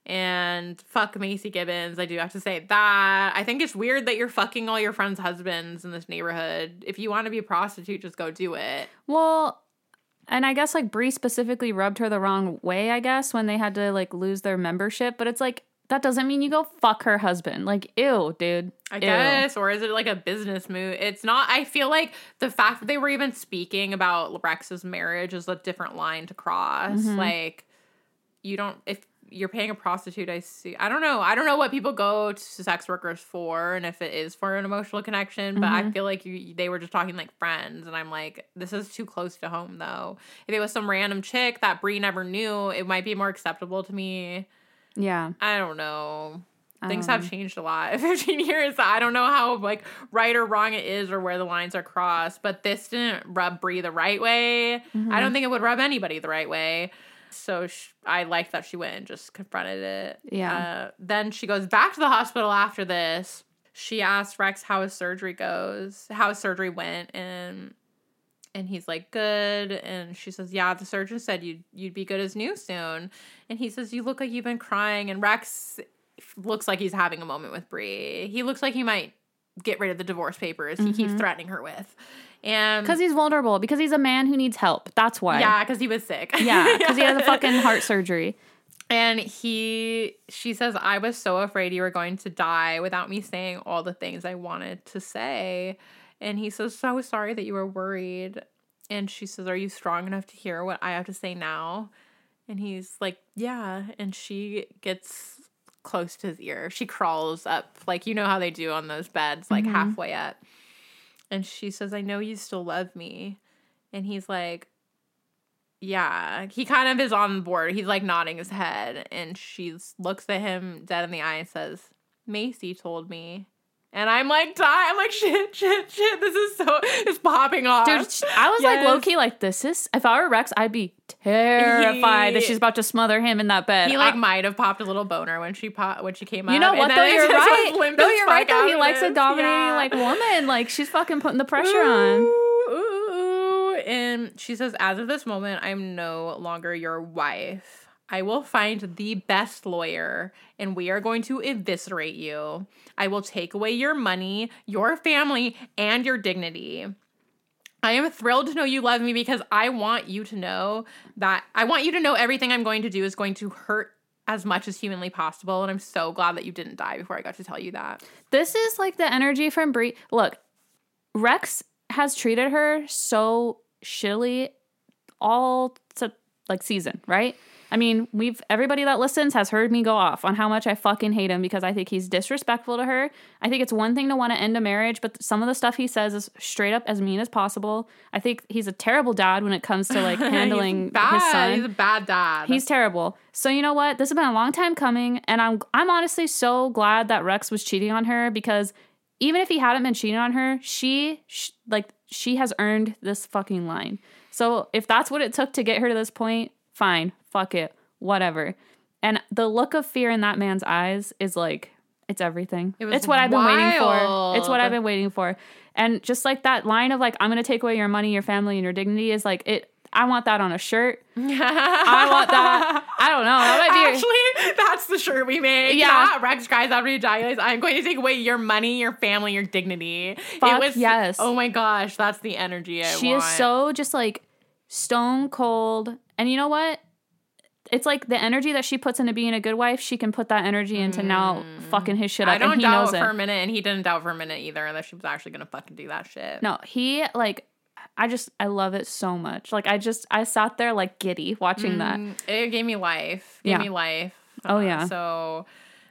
And fuck Macy Gibbons. I do have to say that. I think it's weird that you're fucking all your friends' husbands in this neighborhood. If you want to be a prostitute, just go do it. Well, and I guess like Brie specifically rubbed her the wrong way, I guess, when they had to like lose their membership. But it's like, that doesn't mean you go fuck her husband. Like, ew, dude. I Ew. guess. Or is it like a business move? It's not. I feel like the fact that they were even speaking about Rex's marriage is a different line to cross. Mm-hmm. Like, you don't, if you're paying a prostitute, I see. I don't know. I don't know what people go to sex workers for and if it is for an emotional connection, but Mm-hmm. I feel like you, they were just talking like friends. And I'm like, this is too close to home though. If it was some random chick that Brie never knew, it might be more acceptable to me. Yeah. I don't know. Things Um, have changed a lot in fifteen years. I don't know how like right or wrong it is or where the lines are crossed, but this didn't rub Brie the right way. Mm-hmm. I don't think it would rub anybody the right way. So sh- I liked that she went and just confronted it. Yeah. Uh, then she goes back to the hospital after this. She asks Rex how his surgery goes, how his surgery went, and and he's like, good. And she says, yeah, the surgeon said you'd you'd be good as new soon. And he says, you look like you've been crying. And Rex looks like he's having a moment with Brie. He looks like he might get rid of the divorce papers he keeps threatening her with. And Because he's vulnerable. Because he's a man who needs help. That's why. yeah, because he was sick. Yeah. Because he has a fucking heart surgery. And he, she says, I was so afraid you were going to die without me saying all the things I wanted to say. And he says, so sorry that you were worried. And she says, are you strong enough to hear what I have to say now? And he's like, yeah. And she gets close to his ear. She crawls up, like, you know how they do on those beds, like Mm-hmm. halfway up. And she says, I know you still love me. And he's like, yeah. He kind of is on board. He's like nodding his head. And she looks at him dead in the eye and says, Macy told me. And I'm like, die. I'm like, shit, shit, shit. This is so, it's popping off. Dude, I was like Yes. low-key like, this is, if I were Rex, I'd be terrified that He- she's about to smother him in that bed. He like I- might have popped a little boner when she pop, when she came up. you know and what then though, it you're just right. was limp No, as you're fuck right though. out He of likes a this. dominating Yeah. like woman. Like she's fucking putting the pressure on. Ooh, ooh. And she says, as of this moment, I'm no longer your wife. I will find the best lawyer and we are going to eviscerate you. I will take away your money, your family, and your dignity. I am thrilled to know you love me because I want you to know that I want you to know everything I'm going to do is going to hurt as much as humanly possible. And I'm so glad that you didn't die before I got to tell you that. This is like the energy from Brie. Look, Rex has treated her so shittily all to like season, right? I mean, we've everybody that listens has heard me go off on how much I fucking hate him because I think he's disrespectful to her. I think it's one thing to want to end a marriage, but some of the stuff he says is straight up as mean as possible. I think he's a terrible dad when it comes to like handling He's bad. his son. He's a bad dad. He's terrible. So you know what? This has been a long time coming, and I'm I'm honestly so glad that Rex was cheating on her because even if he hadn't been cheating on her, she sh- like she has earned this fucking line. So if that's what it took to get her to this point, fine, fuck it, whatever. And the look of fear in that man's eyes is like it's everything. It was it's what I've been waiting for. wild. It's what I've been waiting for. And just like that line of like I'm gonna take away your money, your family, and your dignity is like it. I want that on a shirt. I want that. I don't know. That might be Actually, that's the shirt we make. Yeah. Not Rex guys after you die. I'm going to take away your money, your family, your dignity. Fuck it was yes. Oh my gosh, that's the energy I she want. is so just like stone cold. And you know what? It's like the energy that she puts into being a good wife, she can put that energy into now fucking his shit up. I don't and he doubt knows for it. a minute, and he didn't doubt for a minute either that she was actually gonna fucking do that shit. No, he like I just I love it so much. Like I just I sat there like giddy watching that. Mm, it gave me life. Gave Yeah. me life. Oh, yeah. So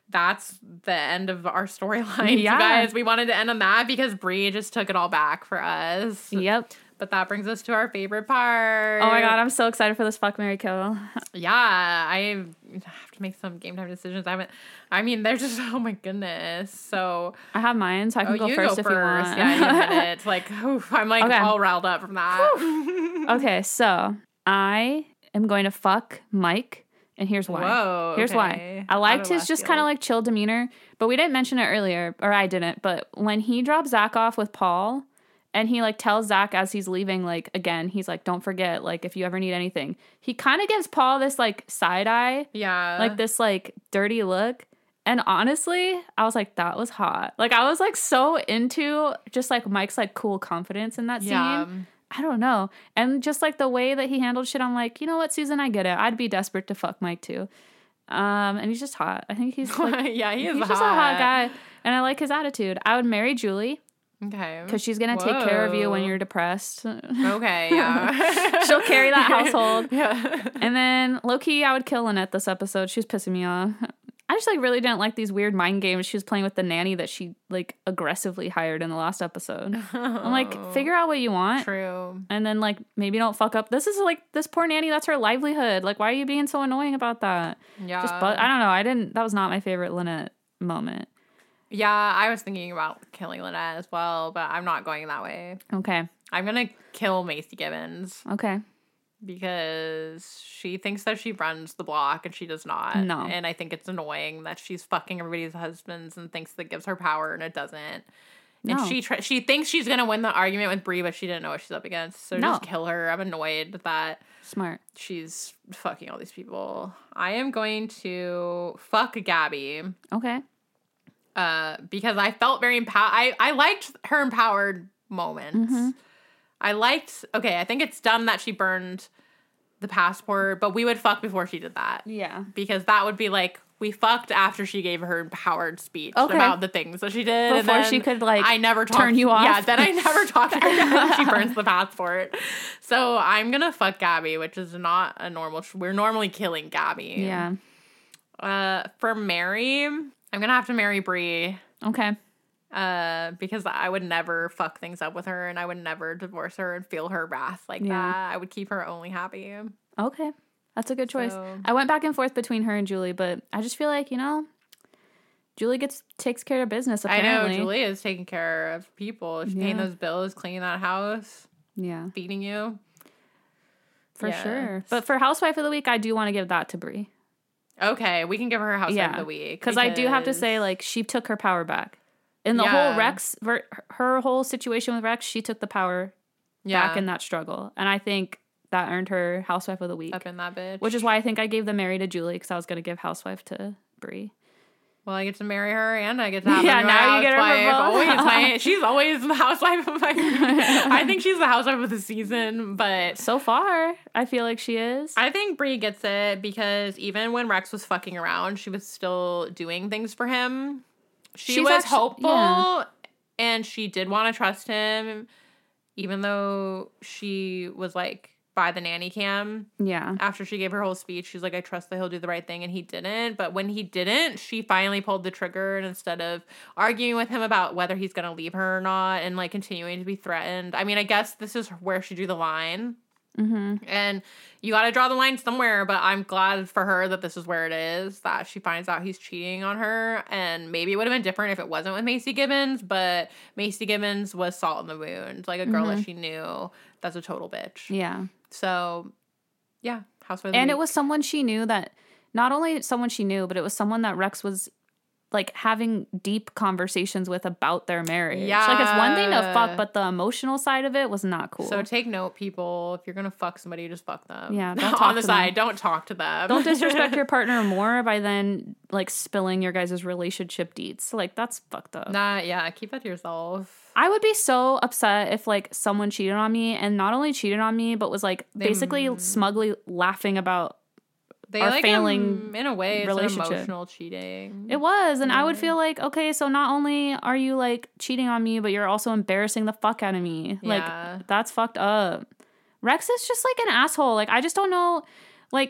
that's the end of our storyline, Yeah. you guys. We wanted to end on that because Brie just took it all back for us. Yep. But that brings us to our favorite part. Oh my god, I'm so excited for this fuck, marry, kill. Yeah, I have to make some game time decisions. I haven't. I mean, they're just. Oh my goodness. So I have mine, so I can oh, go you first go if first. you want. Yeah, you have minutes. Like, oof, I'm like Okay. all riled up from that. Okay, so I am going to fuck Mike, and here's why. Whoa. Here's okay. why. I liked Out of his left just field. kind of like chill demeanor, but we didn't mention it earlier, or I didn't. But when he dropped Zach off with Paul, and he like tells Zach as he's leaving, like again, he's like, "Don't forget, like if you ever need anything." He kind of gives Paul this like side eye, Yeah. like this like dirty look. And honestly, I was like, that was hot. Like I was like so into just like Mike's like cool confidence in that scene. Yeah. I don't know. And just like the way that he handled shit, I'm like, you know what, Susan, I get it. I'd be desperate to fuck Mike too. Um, and he's just hot. I think he's like, yeah, he is he's hot. just a hot guy. And I like his attitude. I would marry Julie Okay. because she's going to take care of you when Whoa. you're depressed. Okay, yeah. She'll carry that household. Yeah. And then low key, I would kill Lynette this episode. She was pissing me off. I just like really didn't like these weird mind games she was playing with the nanny that she like aggressively hired in the last episode. I'm like, figure out what you want. True. And then like maybe don't fuck up. This is like this poor nanny, that's her livelihood. Like why are you being so annoying about that? Yeah. Just but I don't know. I didn't that was not my favorite Lynette moment. Yeah, I was thinking about killing Lynette as well, but I'm not going that way. Okay. I'm gonna kill Macy Gibbons Okay. because she thinks that she runs the block and she does not. No. And I think it's annoying that she's fucking everybody's husbands and thinks that gives her power and it doesn't. And No. she tr- she thinks she's gonna win the argument with Brie, but she didn't know what she's up against. So No. just kill her. I'm annoyed that Smart. she's fucking all these people. I am going to fuck Gabby. Okay. Uh, because I felt very empowered. I, I liked her empowered moments. Mhm. I liked, okay, I think it's dumb that she burned the passport, but we would fuck before she did that. Yeah. Because that would be like, we fucked after she gave her empowered speech Okay. about the things that she did. and Before then she could, like, I never talked, turn you off. Yeah, then I never talked to her again when she burns the passport. So I'm gonna fuck Gabby, which is not a normal, we're normally killing Gabby. Yeah. Uh, for Mary, I'm gonna have to marry Brie. Okay. Uh, because I would never fuck things up with her, and I would never divorce her and feel her wrath like Yeah. that. I would keep her only happy. Okay. That's a good choice. So- I went back and forth between her and Julie, but I just feel like, you know, Julie gets takes care of business apparently. I know Julia is taking care of people. She's paying Yeah. those bills, cleaning that house, Yeah. feeding you. For Yeah. sure. But for Housewife of the Week, I do want to give that to Brie. Okay, we can give her housewife Yeah. of the week Because I do have to because- say, like, she took her power back. In the Yeah. whole Rex, ver- her whole situation with Rex, she took the power yeah, back in that struggle. And I think that earned her Housewife of the Week. up in that bitch. Which is why I think I gave the Mary to Julie, because I was going to give Housewife to Brie. well, I get to marry her, and I get to have Yeah, her now you get her for housewife. both. Always my, she's always the housewife of my. I think she's the housewife of the season, but So far, I feel like she is. I think Brie gets it because even when Rex was fucking around, she was still doing things for him. She She's was actu- hopeful yeah. and she did want to trust him, even though she was like by the nanny cam. Yeah. After she gave her whole speech, she's like, I trust that he'll do the right thing, and he didn't. But when he didn't, she finally pulled the trigger, and instead of arguing with him about whether he's going to leave her or not and like continuing to be threatened, I mean, I guess this is where she drew the line. Mm-hmm. And you got to draw the line somewhere, but I'm glad for her that this is where it is, that she finds out he's cheating on her. And maybe it would have been different if it wasn't with Macy Gibbons, but Macy Gibbons was salt in the wound, like a girl Mhm. that she knew that's a total bitch. Yeah. So, yeah, housewife of the And it week. was someone she knew that, not only someone she knew, but it was someone that Rex was like having deep conversations with about their marriage. Like it's one thing to Yeah. fuck, but the emotional side of it was not cool. So take note, people. If you're gonna fuck somebody, just fuck them. Yeah, don't on talk the to side. them. Don't talk to them. Don't disrespect your partner more by then like spilling your guys' relationship deets. Like that's fucked up. Nah, yeah, keep that to yourself. I would be so upset if like someone cheated on me and not only cheated on me, but was like They- basically smugly laughing about They Our like failing um, in a way, it's relationship. emotional cheating. it was. And I would Yeah. feel like, okay, so not only are you like cheating on me, but you're also embarrassing the fuck out of me. Yeah. Like that's fucked up. Rex is just like an asshole. Like I just don't know. Like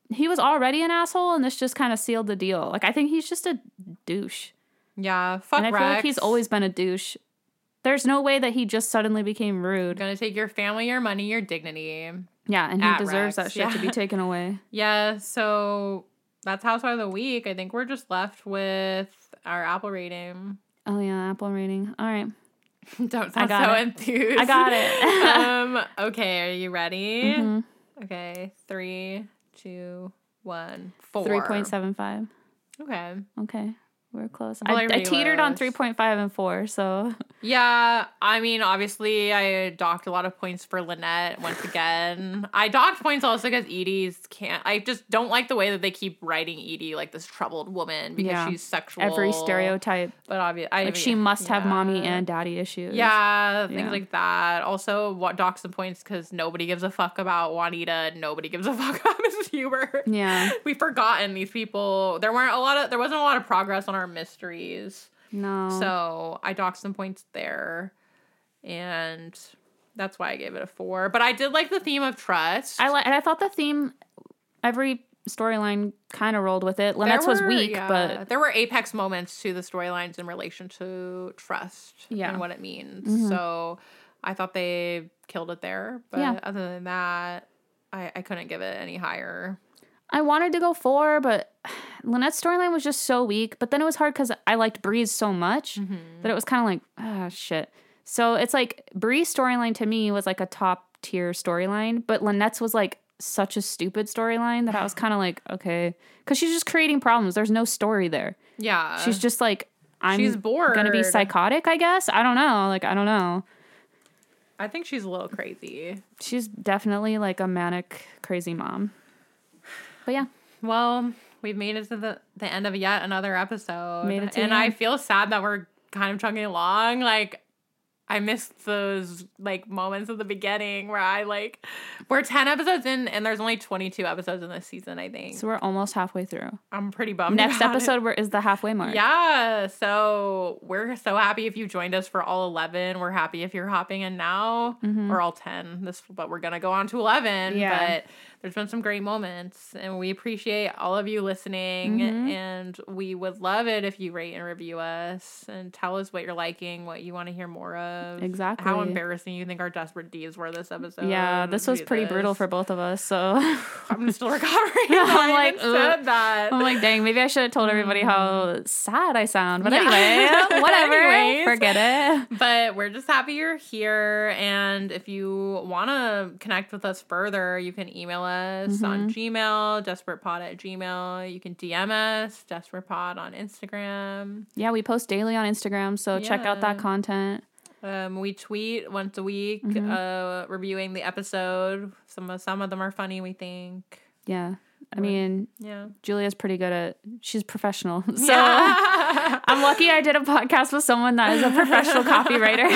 he was already an asshole, and this just kind of sealed the deal. Like, I think he's just a douche. Yeah, fuck And I Rex. feel like he's always been a douche. There's no way that he just suddenly became rude. Gonna take your family, your money, your dignity. Yeah, and he At deserves Rex, that shit yeah. to be taken away. Yeah, so that's Housewife of the Week. I think we're just left with our Apple rating. Oh, yeah, Apple rating. All right. Don't I sound got so it. enthused. I got it. um, okay, are you ready? Mhm. Okay, three, two, one, four. three point seven five. Okay. Okay. We're close. Well, I I, I really teetered on was. three point five and four, so. Yeah, I mean, obviously, I docked a lot of points for Lynette once again. I docked points also because Edie's can't. I just don't like the way that they keep writing Edie like this troubled woman because Yeah. she's sexual. Every stereotype. But obviously, Like, she must have mommy and daddy issues. Yeah, things Yeah. like that. Also, what dock some points because nobody gives a fuck about Juanita. Nobody gives a fuck about Missus Huber. Yeah. We've forgotten these people. There weren't a lot of. There wasn't a lot of progress on our mysteries. No. So I docked some points there, and that's why I gave it a four. But I did like the theme of trust. I li- and I thought the theme, every storyline kind of rolled with it. Lynette's was were- weak, yeah, but there were apex moments to the storylines in relation to trust Yeah. and what it means. Mhm. So I thought they killed it there. But Yeah. other than that, I, I couldn't give it any higher. I wanted to go four, but Lynette's storyline was just so weak. But then it was hard because I liked Bree's so much Mm-hmm. that it was kind of like, ah, shit. So it's like Bree's storyline to me was like a top tier storyline, but Lynette's was like such a stupid storyline that I was kind of like, okay, because she's just creating problems. There's no story there. Yeah. She's just like, I'm She's bored. gonna be psychotic, I guess. I don't know. Like, I don't know. I think she's a little crazy. She's definitely like a manic, crazy mom. But yeah. Well, we've made it to the, the end of yet another episode. Made it to and the I end. feel sad that we're kind of chugging along. Like, I missed those, like, moments at the beginning where I, like, we're ten episodes in and there's only twenty-two episodes in this season, I think. So we're almost halfway through. I'm pretty bummed Next about it. episode where is the halfway mark. Yeah, so we're so happy if you joined us for all eleven. We're happy if you're hopping in now, or all ten. This, but we're gonna go on to eleven. Yeah. But there's been some great moments, and we appreciate all of you listening. Mhm. And we would love it if you rate and review us and tell us what you're liking, what you want to hear more of. Exactly. How embarrassing you think our desperate deeds were this episode. Yeah, this was pretty brutal for both of us. So I'm still recovering. I'm I like, even said ugh. that. I'm like, dang, maybe I should have told everybody how sad I sound. But Yeah. anyway, whatever. Anyways. Forget it. But we're just happy you're here. And if you want to connect with us further, you can email us on Gmail, desperatepod at Gmail. You can D M us, desperatepod on Instagram. Yeah, we post daily on Instagram, so check out that Yeah. content. Um, we tweet once a week, uh, reviewing the episode. Some of, some of them are funny, we think. Yeah. I mean, Yeah. Julia's pretty good at, she's professional. So I'm lucky I did a podcast with someone that is a professional copywriter.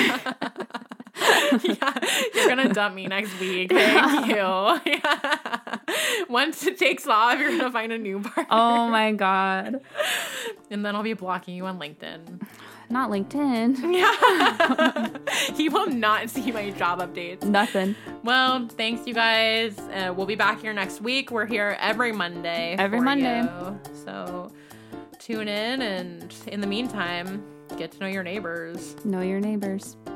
Yeah, you're gonna dump me next week. Thank you. Yeah. Once it takes off, you're gonna find a new partner. Oh my God. And then I'll be blocking you on LinkedIn. Not LinkedIn. Yeah. He will not see my job updates. Nothing. Well, thanks, you guys. Uh, we'll be back here next week. We're here every Monday. Every for Monday. you. So tune in, and in the meantime, get to know your neighbors. Know your neighbors.